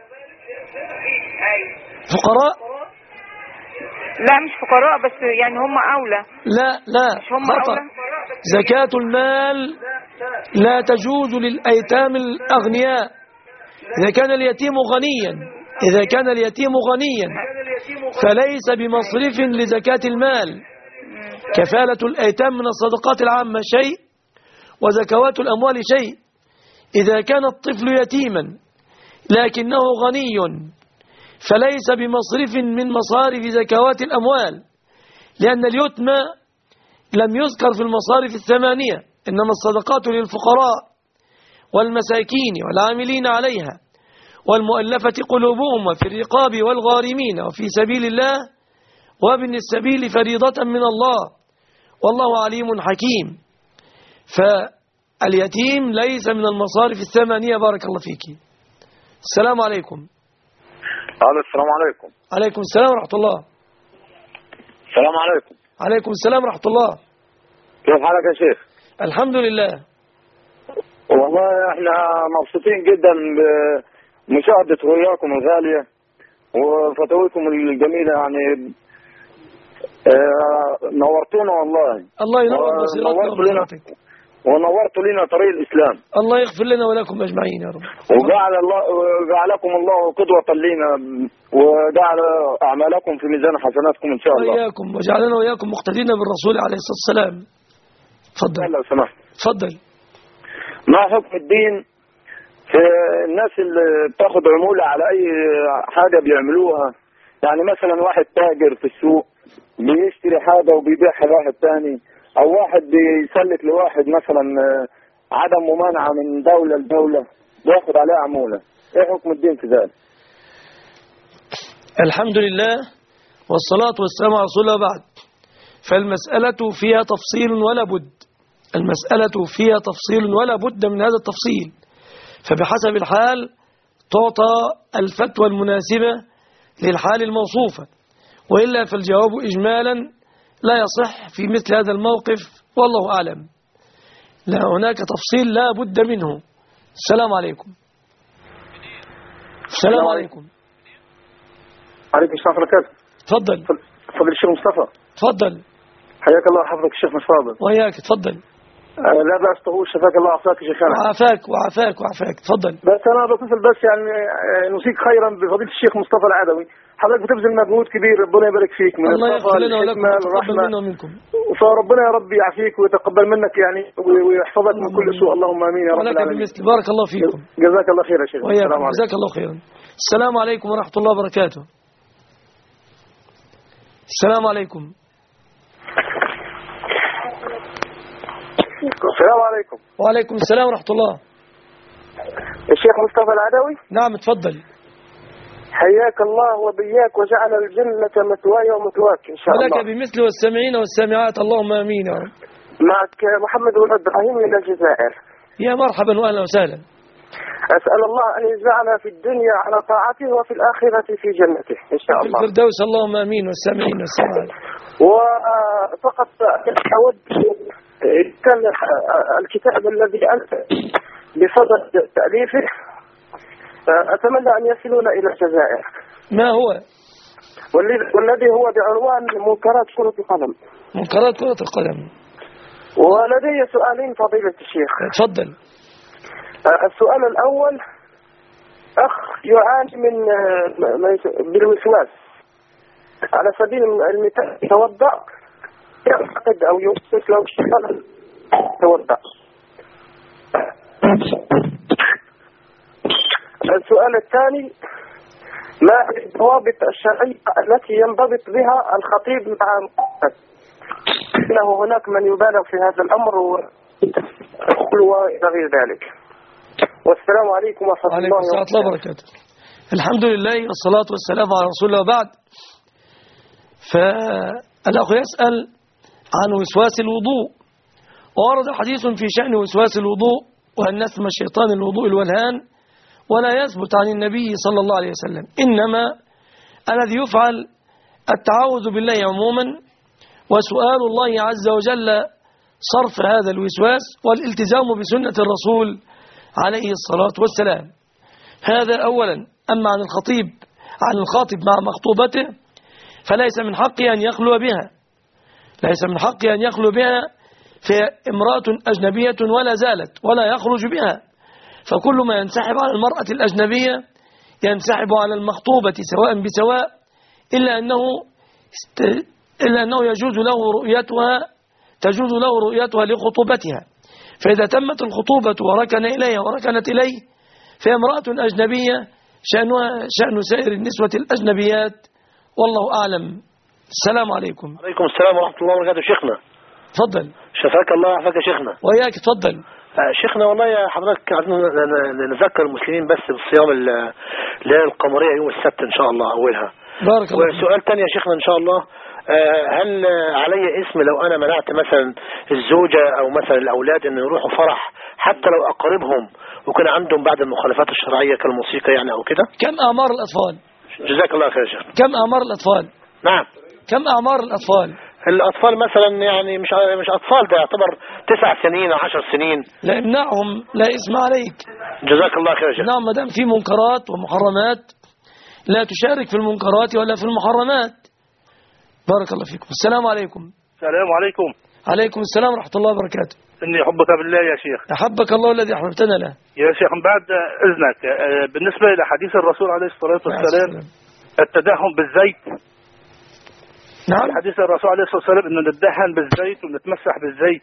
اي فقراء؟ لا مش فقراء، بس يعني هم أولى. لا لا مش هم خطأ. أولى. زكاة المال لا تجوز للأيتام الأغنياء. إذا كان اليتيم غنيا إذا كان اليتيم غنيا فليس بمصرف لزكاة المال. كفالة الأيتام من الصدقات العامة شيء، وزكوات الأموال شيء. إذا كان الطفل يتيما لكنه غني فليس بمصرف من مصارف زكوات الأموال، لأن اليتم لم يذكر في المصارف الثمانية، إنما الصدقات للفقراء والمساكين والعاملين عليها والمؤلفة قلوبهم وفي الرقاب والغارمين وفي سبيل الله وابن السبيل فريضة من الله والله عليم حكيم. فاليتيم ليس من المصارف الثمانية. بارك الله فيك. السلام عليكم. الو السلام عليكم. عليكم السلام ورحمة الله. السلام عليكم. عليكم السلام ورحمة الله. كيف حالك يا شيخ؟ الحمد لله. والله احنا مبسوطين جدا بمشاهدة رؤياكم الغالية وفتاويكم الجميلة، يعني اه نورتونا والله. الله ينور بصيرتك وبصيرتك. ونورتوا لنا طريق الإسلام. الله يغفر لنا ولكم أجمعين يا رب. وجعل الله وجعلكم الله قدوة لنا، وجعل أعمالكم في ميزان حسناتكم إن شاء الله. وإياكم، وجعلنا وإياكم مقتدين بالرسول عليه الصلاة والسلام. تفضل. لو سمحت. تفضل. ما حكم الدين في الناس اللي بتاخد عمولة على أي حاجة بيعملوها؟ يعني مثلا واحد تاجر في السوق بيشتري حاجة وبيبيعها لواحد تاني، أو واحد بيسلك لواحد مثلا عدم ممانعة من دولة لدولة بياخد عليها عمولة، إيه حكم الدين في ذلك؟ الحمد لله والصلاة والسلام على رسول الله. بعد، فالمسألة فيها تفصيل ولا بد المسألة فيها تفصيل ولا بد من هذا التفصيل، فبحسب الحال تعطى الفتوى المناسبة للحال الموصوفة، وإلا فالجواب إجمالا لا يصح في مثل هذا الموقف، والله أعلم. لا، هناك تفصيل لا بد منه. السلام عليكم. السلام عليكم. عليكم السلام ورحمة الله. تفضل. تفضل الشيخ مصطفى. تفضل. حياك الله وحفظك الشيخ مصطفى. وياك. تفضل. آه لا بأس طهور، شفاك الله وعافاك يا شيخنا. وعافاك وعافاك وعافاك. تفضل. بس أنا بتصل بس يعني نوصيك خيرا بفضيلة الشيخ مصطفى العدوي، حضرتك بتبذل مجهود كبير، ربنا يبارك فيك من الله يغفر لنا ولكم والرحمة منا ومنكم. فربنا يا رب يعافيك ويتقبل منك يعني ويحفظك من كل سوء، اللهم امين يا رب العالمين. بمثل. بارك الله فيكم. جزاك الله خير يا شيخ. السلام عليكم. جزاك الله خيرا. السلام عليكم ورحمة الله وبركاته. السلام عليكم. السلام عليكم. وعليكم السلام ورحمة الله. الشيخ مصطفى العدوي. نعم تفضل. حياك الله وبياك وجعل الجنة مثواي ومثواك إن شاء الله. ولك بمثل والسامعين والسامعات، اللهم آمين يا رب. معك محمد بن إبراهيم من الجزائر. يا مرحبا وأهلا وسهلا. أسأل الله أن يجعلنا في الدنيا على طاعته وفي الآخرة في جنته إن شاء الله. في الفردوس، اللهم آمين، والسامعين والسامعات. وفقط أود كان الكتاب الذي أنت بصدد تأليفه أتمنى أن يصلون إلى الجزائر. ما هو؟ والذي هو بعنوان منكرات كرة القدم. منكرات كرة القدم. ولدي سؤالين فضيلة الشيخ. تفضل. السؤال الأول، أخ يعاني من بالوسواس على سبيل المثال يتوضأ يعتقد أو يوصف لو اشتغل يتوضأ. السؤال الثاني، ما هي الضوابط الشرعية التي ينضبط بها الخطيب مع المؤمن؟ إنه هناك من يبالغ في هذا الأمر وإلى غير ذلك. والسلام عليكم ورحمة الله وبركاته. الحمد لله والصلاة والسلام على رسول الله. وبعد، فالأخ يسأل عن وسواس الوضوء، وورد حديث في شأن وسواس الوضوء وأن نسم الشيطان الوضوء الولهان، ولا يثبت عن النبي صلى الله عليه وسلم. إنما الذي يفعل التعوذ بالله عموما، وسؤال الله عز وجل صرف هذا الوسواس، والالتزام بسنة الرسول عليه الصلاة والسلام. هذا أولا. أما عن الخطيب عن الخاطب مع مخطوبته فليس من حقه أن يخلو بها، ليس من حقه أن يخلو بها، فامرأة أجنبية ولا زالت ولا يخرج بها، فكل ما ينسحب على المرأة الأجنبية ينسحب على المخطوبة سواء بسواء، إلا أنه إلا أنه يجوز له رؤيتها تجوز له رؤيتها لخطوبتها. فإذا تمت الخطوبة وركن إليها وركنت إليه فهي امرأة أجنبية شأنها شأن سائر النسوة الأجنبيات، والله أعلم. السلام عليكم. عليكم السلام ورحمة الله وبركاته. شيخنا تفضل. شفاك الله وعافاك يا شيخنا. وإياك تفضل. شيخنا والله يا حضرتك عايزين نذكر المسلمين بس بالصيام اللي هي القمرية يوم السبت إن شاء الله أولها. بارك الله. وسؤال تاني يا شيخنا إن شاء الله، هل علي اسم لو أنا منعت مثلا الزوجة أو مثلا الأولاد أن يروحوا فرح حتى لو أقربهم وكان عندهم بعض المخالفات الشرعية كالموسيقى يعني أو كده؟ كم أعمار الأطفال؟ جزاك الله خير يا شيخ. كم أعمار الأطفال؟ نعم. كم أعمار الأطفال؟ الأطفال مثلا يعني مش مش أطفال، ده يعتبر تسع سنين أو عشر سنين. لا امنعهم، لا اسم عليك. جزاك الله خير يا شيخ. نعم، ما دام في منكرات ومحرمات لا تشارك في المنكرات ولا في المحرمات. بارك الله فيكم. السلام عليكم. السلام عليكم. عليكم السلام ورحمة الله وبركاته. إني أحبك بالله يا شيخ. أحبك الله الذي أحببتنا له. يا شيخ بعد إذنك، بالنسبة إلى حديث الرسول عليه الصلاة والسلام التدهن بالزيت. نعم. حديث الرسول عليه الصلاة والسلام إنه نتدهن بالزيت ونتمسح بالزيت.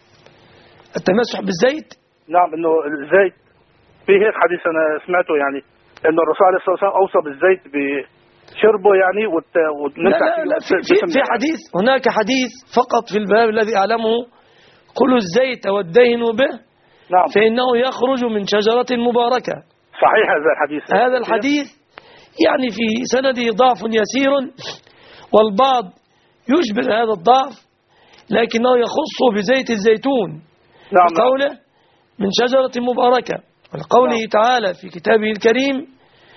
التمسح بالزيت؟ نعم، إنه الزيت في هيك حديث أنا سمعته، يعني إنه الرسول عليه الصلاة والسلام أوصى بالزيت بشربه يعني ونمسح. لا لا لا في, في, في حديث، هناك حديث فقط في الباب الذي أعلمه: كلوا الزيت وادهنوا به. نعم. فإنه يخرج من شجرة مباركة. صحيح هذا الحديث. هذا الحديث يعني في سنده ضعف يسير، والبعض يشبه هذا الضعف، لكنه يخصه بزيت الزيتون. نعم. قوله من شجرة مباركة، وقوله نعم. تعالى في كتابه الكريم: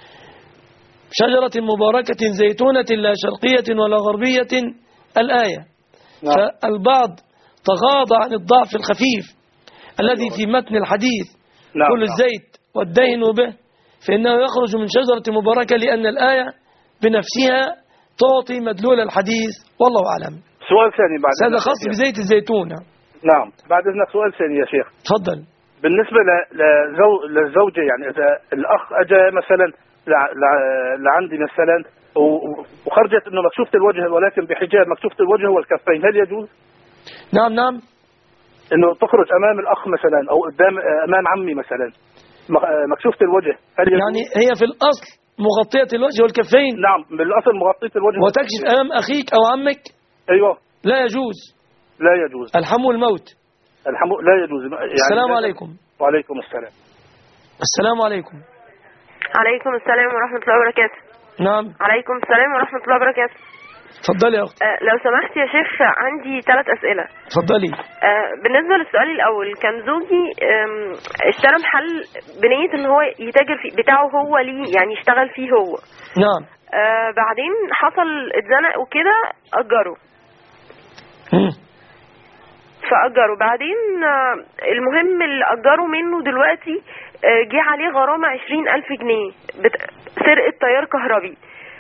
شجرة مباركة زيتونة لا شرقية ولا غربية، الآية. نعم. فالبعض تغاضى عن الضعف الخفيف الذي في متن الحديث: نعم. كل الزيت وادهنوا به، فإنه يخرج من شجرة مباركة، لأن الآية بنفسها تعطي مدلول الحديث، والله أعلم. سؤال ثاني بعد هذا خاص بزيت الزيتون. نعم. بعد إذنك سؤال ثاني يا شيخ. تفضل. بالنسبة لزو... للزوجة، يعني إذا الأخ أجا مثلا لع... لع... لعندي مثلا وخرجت إنه مكشوفة الوجه ولكن بحجاب مكشوفة الوجه والكفين، هل يجوز؟ نعم نعم. إنه تخرج أمام الأخ مثلا أو قدام أمام عمي مثلا مكشوفة الوجه، هل يجوز؟ يعني هي في الأصل مغطية الوجه والكفين. نعم، بالأصل مغطية الوجه وتكشف أمام أخيك أو عمك. أيوه. لا يجوز. لا يجوز. الحمو الموت. الحمو لا يجوز. يعني السلام عليكم. وعليكم السلام. السلام عليكم. عليكم السلام ورحمة الله وبركاته. نعم. عليكم السلام ورحمة الله وبركاته. تفضلي يا أخت. أه لو سمحت يا شيخ، عندي ثلاث أسئلة. تفضلي. أه بالنسبة للسؤال الأول، كان زوجي اشترى محل بنية إن هو يتاجر فيه بتاعه هو ليه، يعني يشتغل فيه هو. نعم. أه بعدين حصل اتزنق وكده أجره. فأجره بعدين المهم اللي أجره منه دلوقتي جه عليه غرامة عشرين ألف جنيه سرقة تيار كهربي.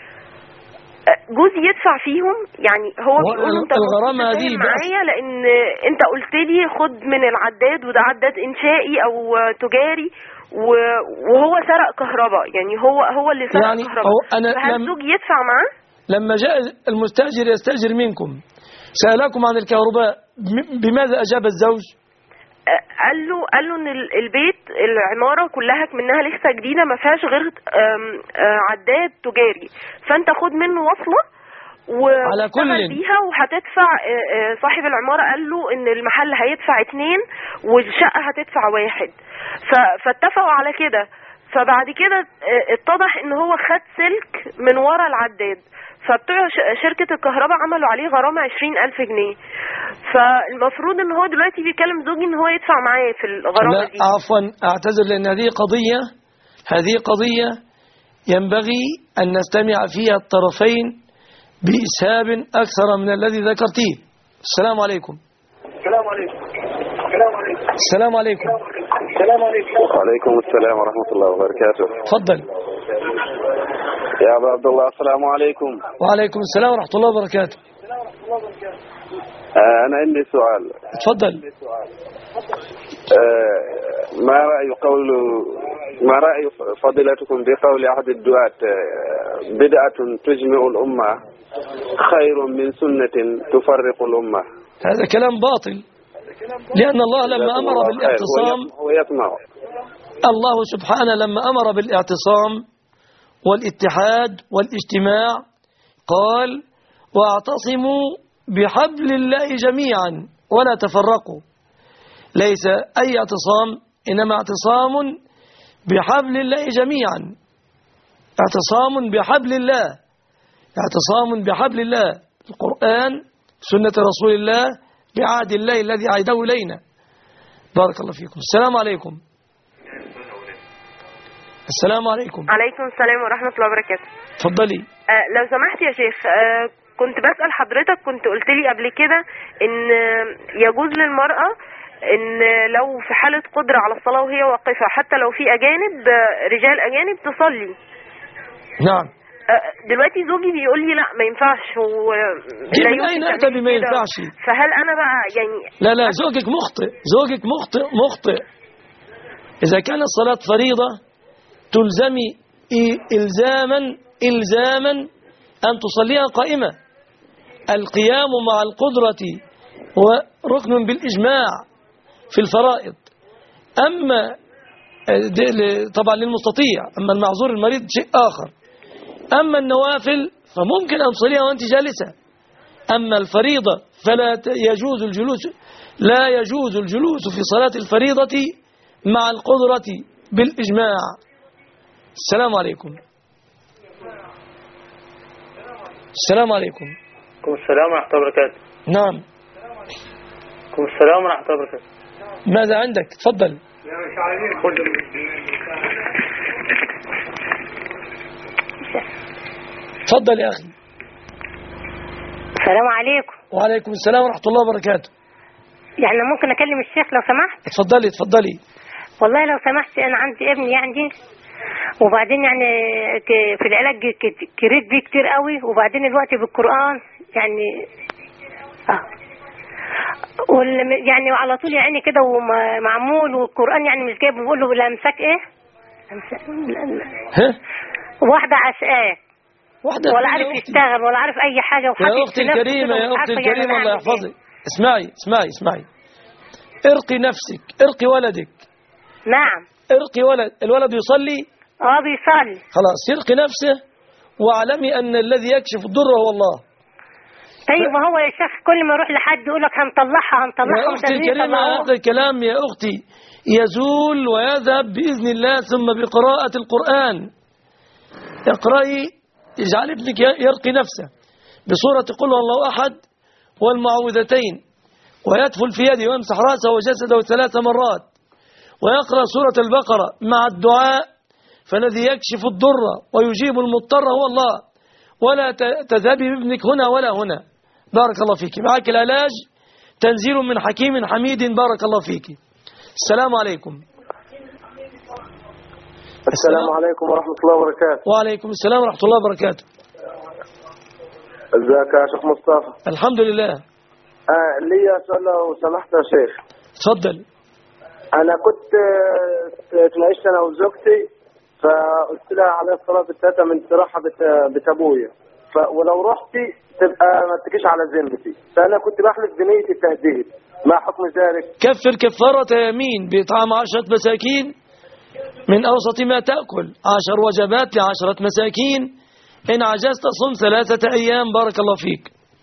جوزي يدفع فيهم، يعني هو بيقول له انت الغرامة دي معايا لان انت قلت لي خد من العداد، وده عداد انشائي او تجاري، وهو سرق كهرباء، يعني هو هو اللي سرق يعني كهرباء. أنا فهل لم... زوجي يدفع معاه؟ لما جاء المستأجر يستأجر منكم سألكم عن الكهرباء بماذا أجاب الزوج؟ قال له قال له ان البيت العماره كلها منها لسه جديده ما فيهاش غير عداد تجاري، فانت خد منه وصله على كل بيها وهتدفع. صاحب العماره قال له ان المحل هيدفع اتنين والشقه هتدفع واحد، فاتفقوا على كده. فبعد كده اتضح ان هو خد سلك من ورا العداد، فبتوع شركة الكهرباء عملوا عليه غرامة عشرين ألف جنيه. فالمفروض ان هو دلوقتي بيكلم زوجي ان هو يدفع معايا في الغرامة دي. لا عفوا اعتذر، لان هذه قضية هذه قضية ينبغي ان نستمع فيها الطرفين بإسهاب اكثر من الذي ذكرتيه. السلام عليكم. السلام عليكم. السلام عليكم. السلام عليكم. السلام عليكم. وعليكم السلام ورحمة الله وبركاته. تفضل يا أبا عبد الله. السلام عليكم. وعليكم السلام ورحمة الله وبركاته. آه أنا عندي سؤال. تفضل. آه ما رأي قول ما رأي فضيلتكم بقول أحد الدعاة آه بدعة تجمع الأمة خير من سنة تفرق الأمة؟ هذا كلام باطل، لأن الله لما أمر بالاعتصام هو يسمع. الله سبحانه لما أمر بالاعتصام والاتحاد والاجتماع قال واعتصموا بحبل الله جميعا ولا تفرقوا. ليس أي اعتصام، إنما اعتصام بحبل الله جميعا، اعتصام بحبل الله، اعتصام بحبل الله، القرآن سنة رسول الله بعهد الله الذي عهده إلينا. بارك الله فيكم. السلام عليكم. السلام عليكم. عليكم السلام ورحمة الله وبركاته. تفضلي. آه لو سمحت يا شيخ، آه كنت بسأل حضرتك، كنت قلت لي قبل كده ان يجوز للمرأة ان لو في حالة قدرة على الصلاة وهي واقفة حتى لو في أجانب رجال أجانب تصلي. نعم. دلوقتي زوجي بيقول لي لا ما ينفعش، هو لا من أين أنت بما ينفعش؟ فهل أنا بقى يعني لا لا زوجك مخطئ، زوجك مخطئ مخطئ. إذا كان الصلاة فريضة تلزمي إلزاما إلزاما أن تصليها قائمة. القيام مع القدرة وركن بالإجماع في الفرائض. أما طبعا للمستطيع، أما المعذور المريض شيء آخر. أما النوافل فممكن أن تصليها وأنت جالسة. أما الفريضة فلا يجوز الجلوس لا يجوز الجلوس في صلاة الفريضة مع القدرة بالإجماع. السلام عليكم. السلام عليكم. عليكم السلام ورحمة الله وبركاته. نعم. عليكم السلام ورحمة الله وبركاته. ماذا عندك؟ تفضل. تفضل يا أخي. السلام عليكم. وعليكم السلام ورحمة الله وبركاته. يعني ممكن أكلم الشيخ لو سمحت؟ تفضلي تفضلي. والله لو سمحت أنا عندي ابني يعني، وبعدين يعني في العلاج كريت بيه كتير قوي، وبعدين الوقت بالقرآن يعني اه يعني على طول يعني كده ومعمول، والقرآن يعني مش جايب، بقول له الأمساك إيه؟ أمساك واحدة عشقاه واحدة ولا عارف يشتغل ولا عارف أي حاجة. يا أختي الكريمة يا أختي الكريمة الله يحفظك، اسمعي اسمعي اسمعي ارقي نفسك، ارقي ولدك. نعم. ارقي ولد، الولد يصلي؟ اه بيصلي. خلاص يرقي نفسه، واعلمي أن الذي يكشف الضر هو الله. طيب ما هو يا شيخ كل ما يروح لحد يقول لك هنطلعها هنطلعها. يا أختي الكريمة هذا الكلام يا أختي يزول ويذهب بإذن الله ثم بقراءة القرآن. اقرأي، اجعل ابنك يرقي نفسه بسورة قل هو الله أحد والمعوذتين، ويدفل في يده ويمسح رأسه وجسده ثلاث مرات، ويقرأ سورة البقرة مع الدعاء، فالذي يكشف الضر ويجيب المضطر هو الله، ولا تذهبي بابنك هنا ولا هنا. بارك الله فيك. معك العلاج تنزيل من حكيم حميد. بارك الله فيك. السلام عليكم. السلام عليكم ورحمة الله وبركاته. وعليكم السلام ورحمة الله وبركاته. ازيك يا شيخ مصطفى؟ الحمد لله. آه لي سؤال لو سمحت يا شيخ. تفضل. أنا كنت اتناقشت أنا وزوجتي، فقلت لها على الصلاة بالتلاتة من استراحة بيت أبويا، ف... ولو رحتي تبقى ما تجيش على ذمتي، فأنا كنت بحلف بنية التهديد، ما حكم ذلك؟ كفر كفارة يمين بإطعام عشرة مساكين من أوسط ما تأكل، عشر وجبات لعشرة مساكين، إن عجزت صم ثلاثة أيام. بارك الله فيك.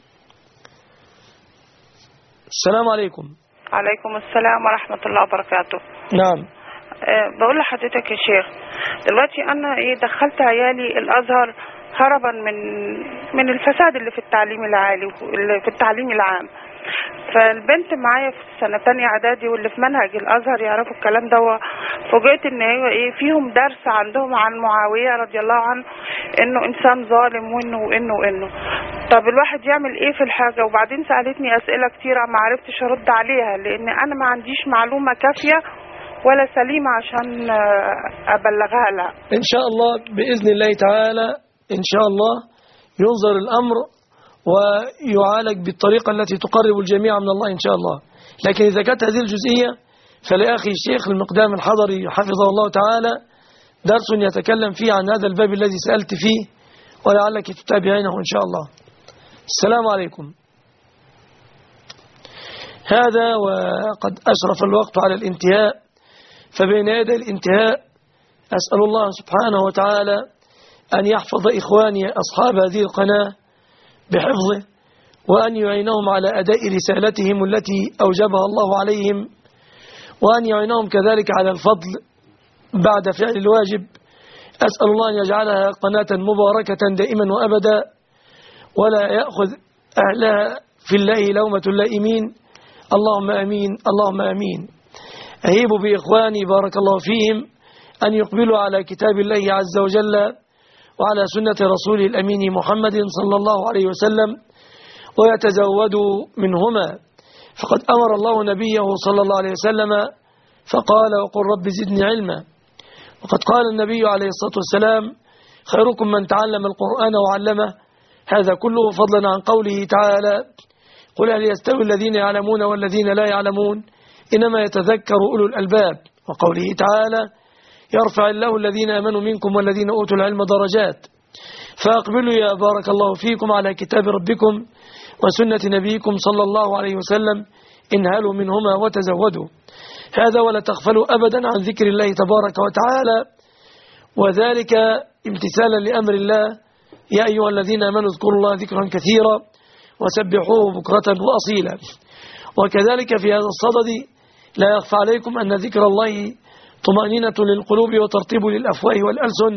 السلام عليكم. عليكم السلام ورحمة الله وبركاته. نعم. أه بقول لحضرتك يا شيخ، دلوقتي أنا إيه دخلت عيالي الأزهر هربا من من الفساد اللي في التعليم العالي واللي في التعليم العام. فالبنت معايا في سنة تانية إعدادي واللي في منهج الأزهر يعرفوا الكلام ده. فوجئت إن هي إيه فيهم درس عندهم عن معاوية رضي الله عنه إنه إنسان ظالم وإنه وإنه وإنه. طب الواحد يعمل إيه في الحاجة؟ وبعدين سألتني أسئلة كتيرة ما عرفتش أرد عليها لأن أنا ما عنديش معلومة كافية ولا سليمة عشان أبلغها لها. إن شاء الله بإذن الله تعالى إن شاء الله ينظر الأمر ويعالج بالطريقة التي تقرب الجميع من الله إن شاء الله. لكن إذا كانت هذه الجزئية فلأخي الشيخ المقدام الحضري حفظه الله تعالى درس يتكلم فيه عن هذا الباب الذي سألت فيه ولعلك تتابعينه إن شاء الله. السلام عليكم. هذا وقد أشرف الوقت على الانتهاء، فبين يدي الانتهاء أسأل الله سبحانه وتعالى أن يحفظ إخواني أصحاب هذه القناة بحفظه وأن يعينهم على أداء رسالتهم التي أوجبها الله عليهم، وأن يعينهم كذلك على الفضل بعد فعل الواجب. أسأل الله أن يجعلها قناة مباركة دائما وأبدا ولا يأخذ أهلها في الله لومة اللائمين. اللهم أمين اللهم أمين. أهيب بإخواني بارك الله فيهم أن يقبلوا على كتاب الله عز وجل وعلى سنة رسوله الأمين محمد صلى الله عليه وسلم ويتزودوا منهما، فقد أمر الله نبيه صلى الله عليه وسلم فقال وقل رب زدني علما. وقد قال النبي عليه الصلاة والسلام خيركم من تعلم القرآن وعلمه، هذا كله فضلا عن قوله تعالى قل هل يستوي الذين يعلمون والذين لا يعلمون إنما يتذكر أولو الألباب. وقوله تعالى يرفع الله الذين آمنوا منكم والذين أوتوا العلم درجات. فأقبلوا يا بارك الله فيكم على كتاب ربكم وسنة نبيكم صلى الله عليه وسلم، انهلوا منهما وتزودوا. هذا ولا تغفلوا أبدا عن ذكر الله تبارك وتعالى، وذلك امتثالا لأمر الله يا أيها الذين آمنوا اذكروا الله ذكرا كثيرا وسبحوه بكرة وأصيلا. وكذلك في هذا الصدد لا يخفى عليكم أن ذكر الله طمأنينة للقلوب وترطيب للأفواه والألسن،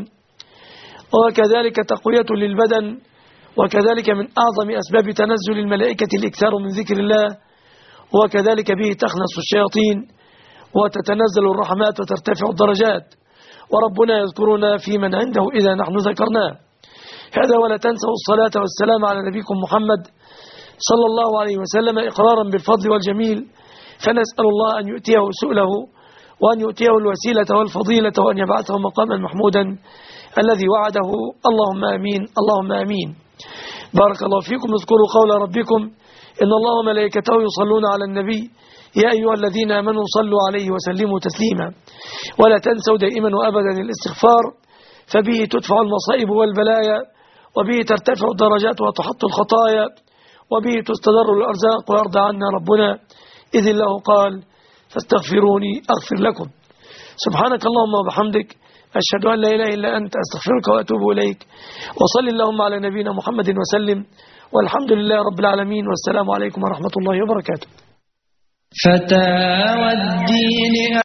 وكذلك تقوية للبدن، وكذلك من أعظم أسباب تنزل الملائكة الإكثار من ذكر الله، وكذلك به تخنس الشياطين وتتنزل الرحمات وترتفع الدرجات، وربنا يذكرنا في من عنده إذا نحن ذكرناه. هذا ولا تنسوا الصلاة والسلام على نبيكم محمد صلى الله عليه وسلم إقرارا بالفضل والجميل، فنسأل الله أن يؤتيه سؤله وأن يؤتيه الوسيلة والفضيلة وأن يبعثه مقاما محمودا الذي وعده. اللهم آمين اللهم آمين. بارك الله فيكم. اذكروا قول ربكم إن الله وملائكته يصلون على النبي يا أيها الذين آمنوا صلوا عليه وسلموا تسليما. ولا تنسوا دائما وأبدا الاستغفار، فبه تدفع المصائب والبلايا، وبه ترتفع الدرجات وتحط الخطايا، وبه تستدر الأرزاق ويرضى عنا ربنا، إذ الله قال فاستغفروني أغفر لكم. سبحانك اللهم وبحمدك أشهد أن لا إله إلا أنت أستغفرك وأتوب إليك. وصل اللهم على نبينا محمد وسلم، والحمد لله رب العالمين، والسلام عليكم ورحمة الله وبركاته. فتاوى الدين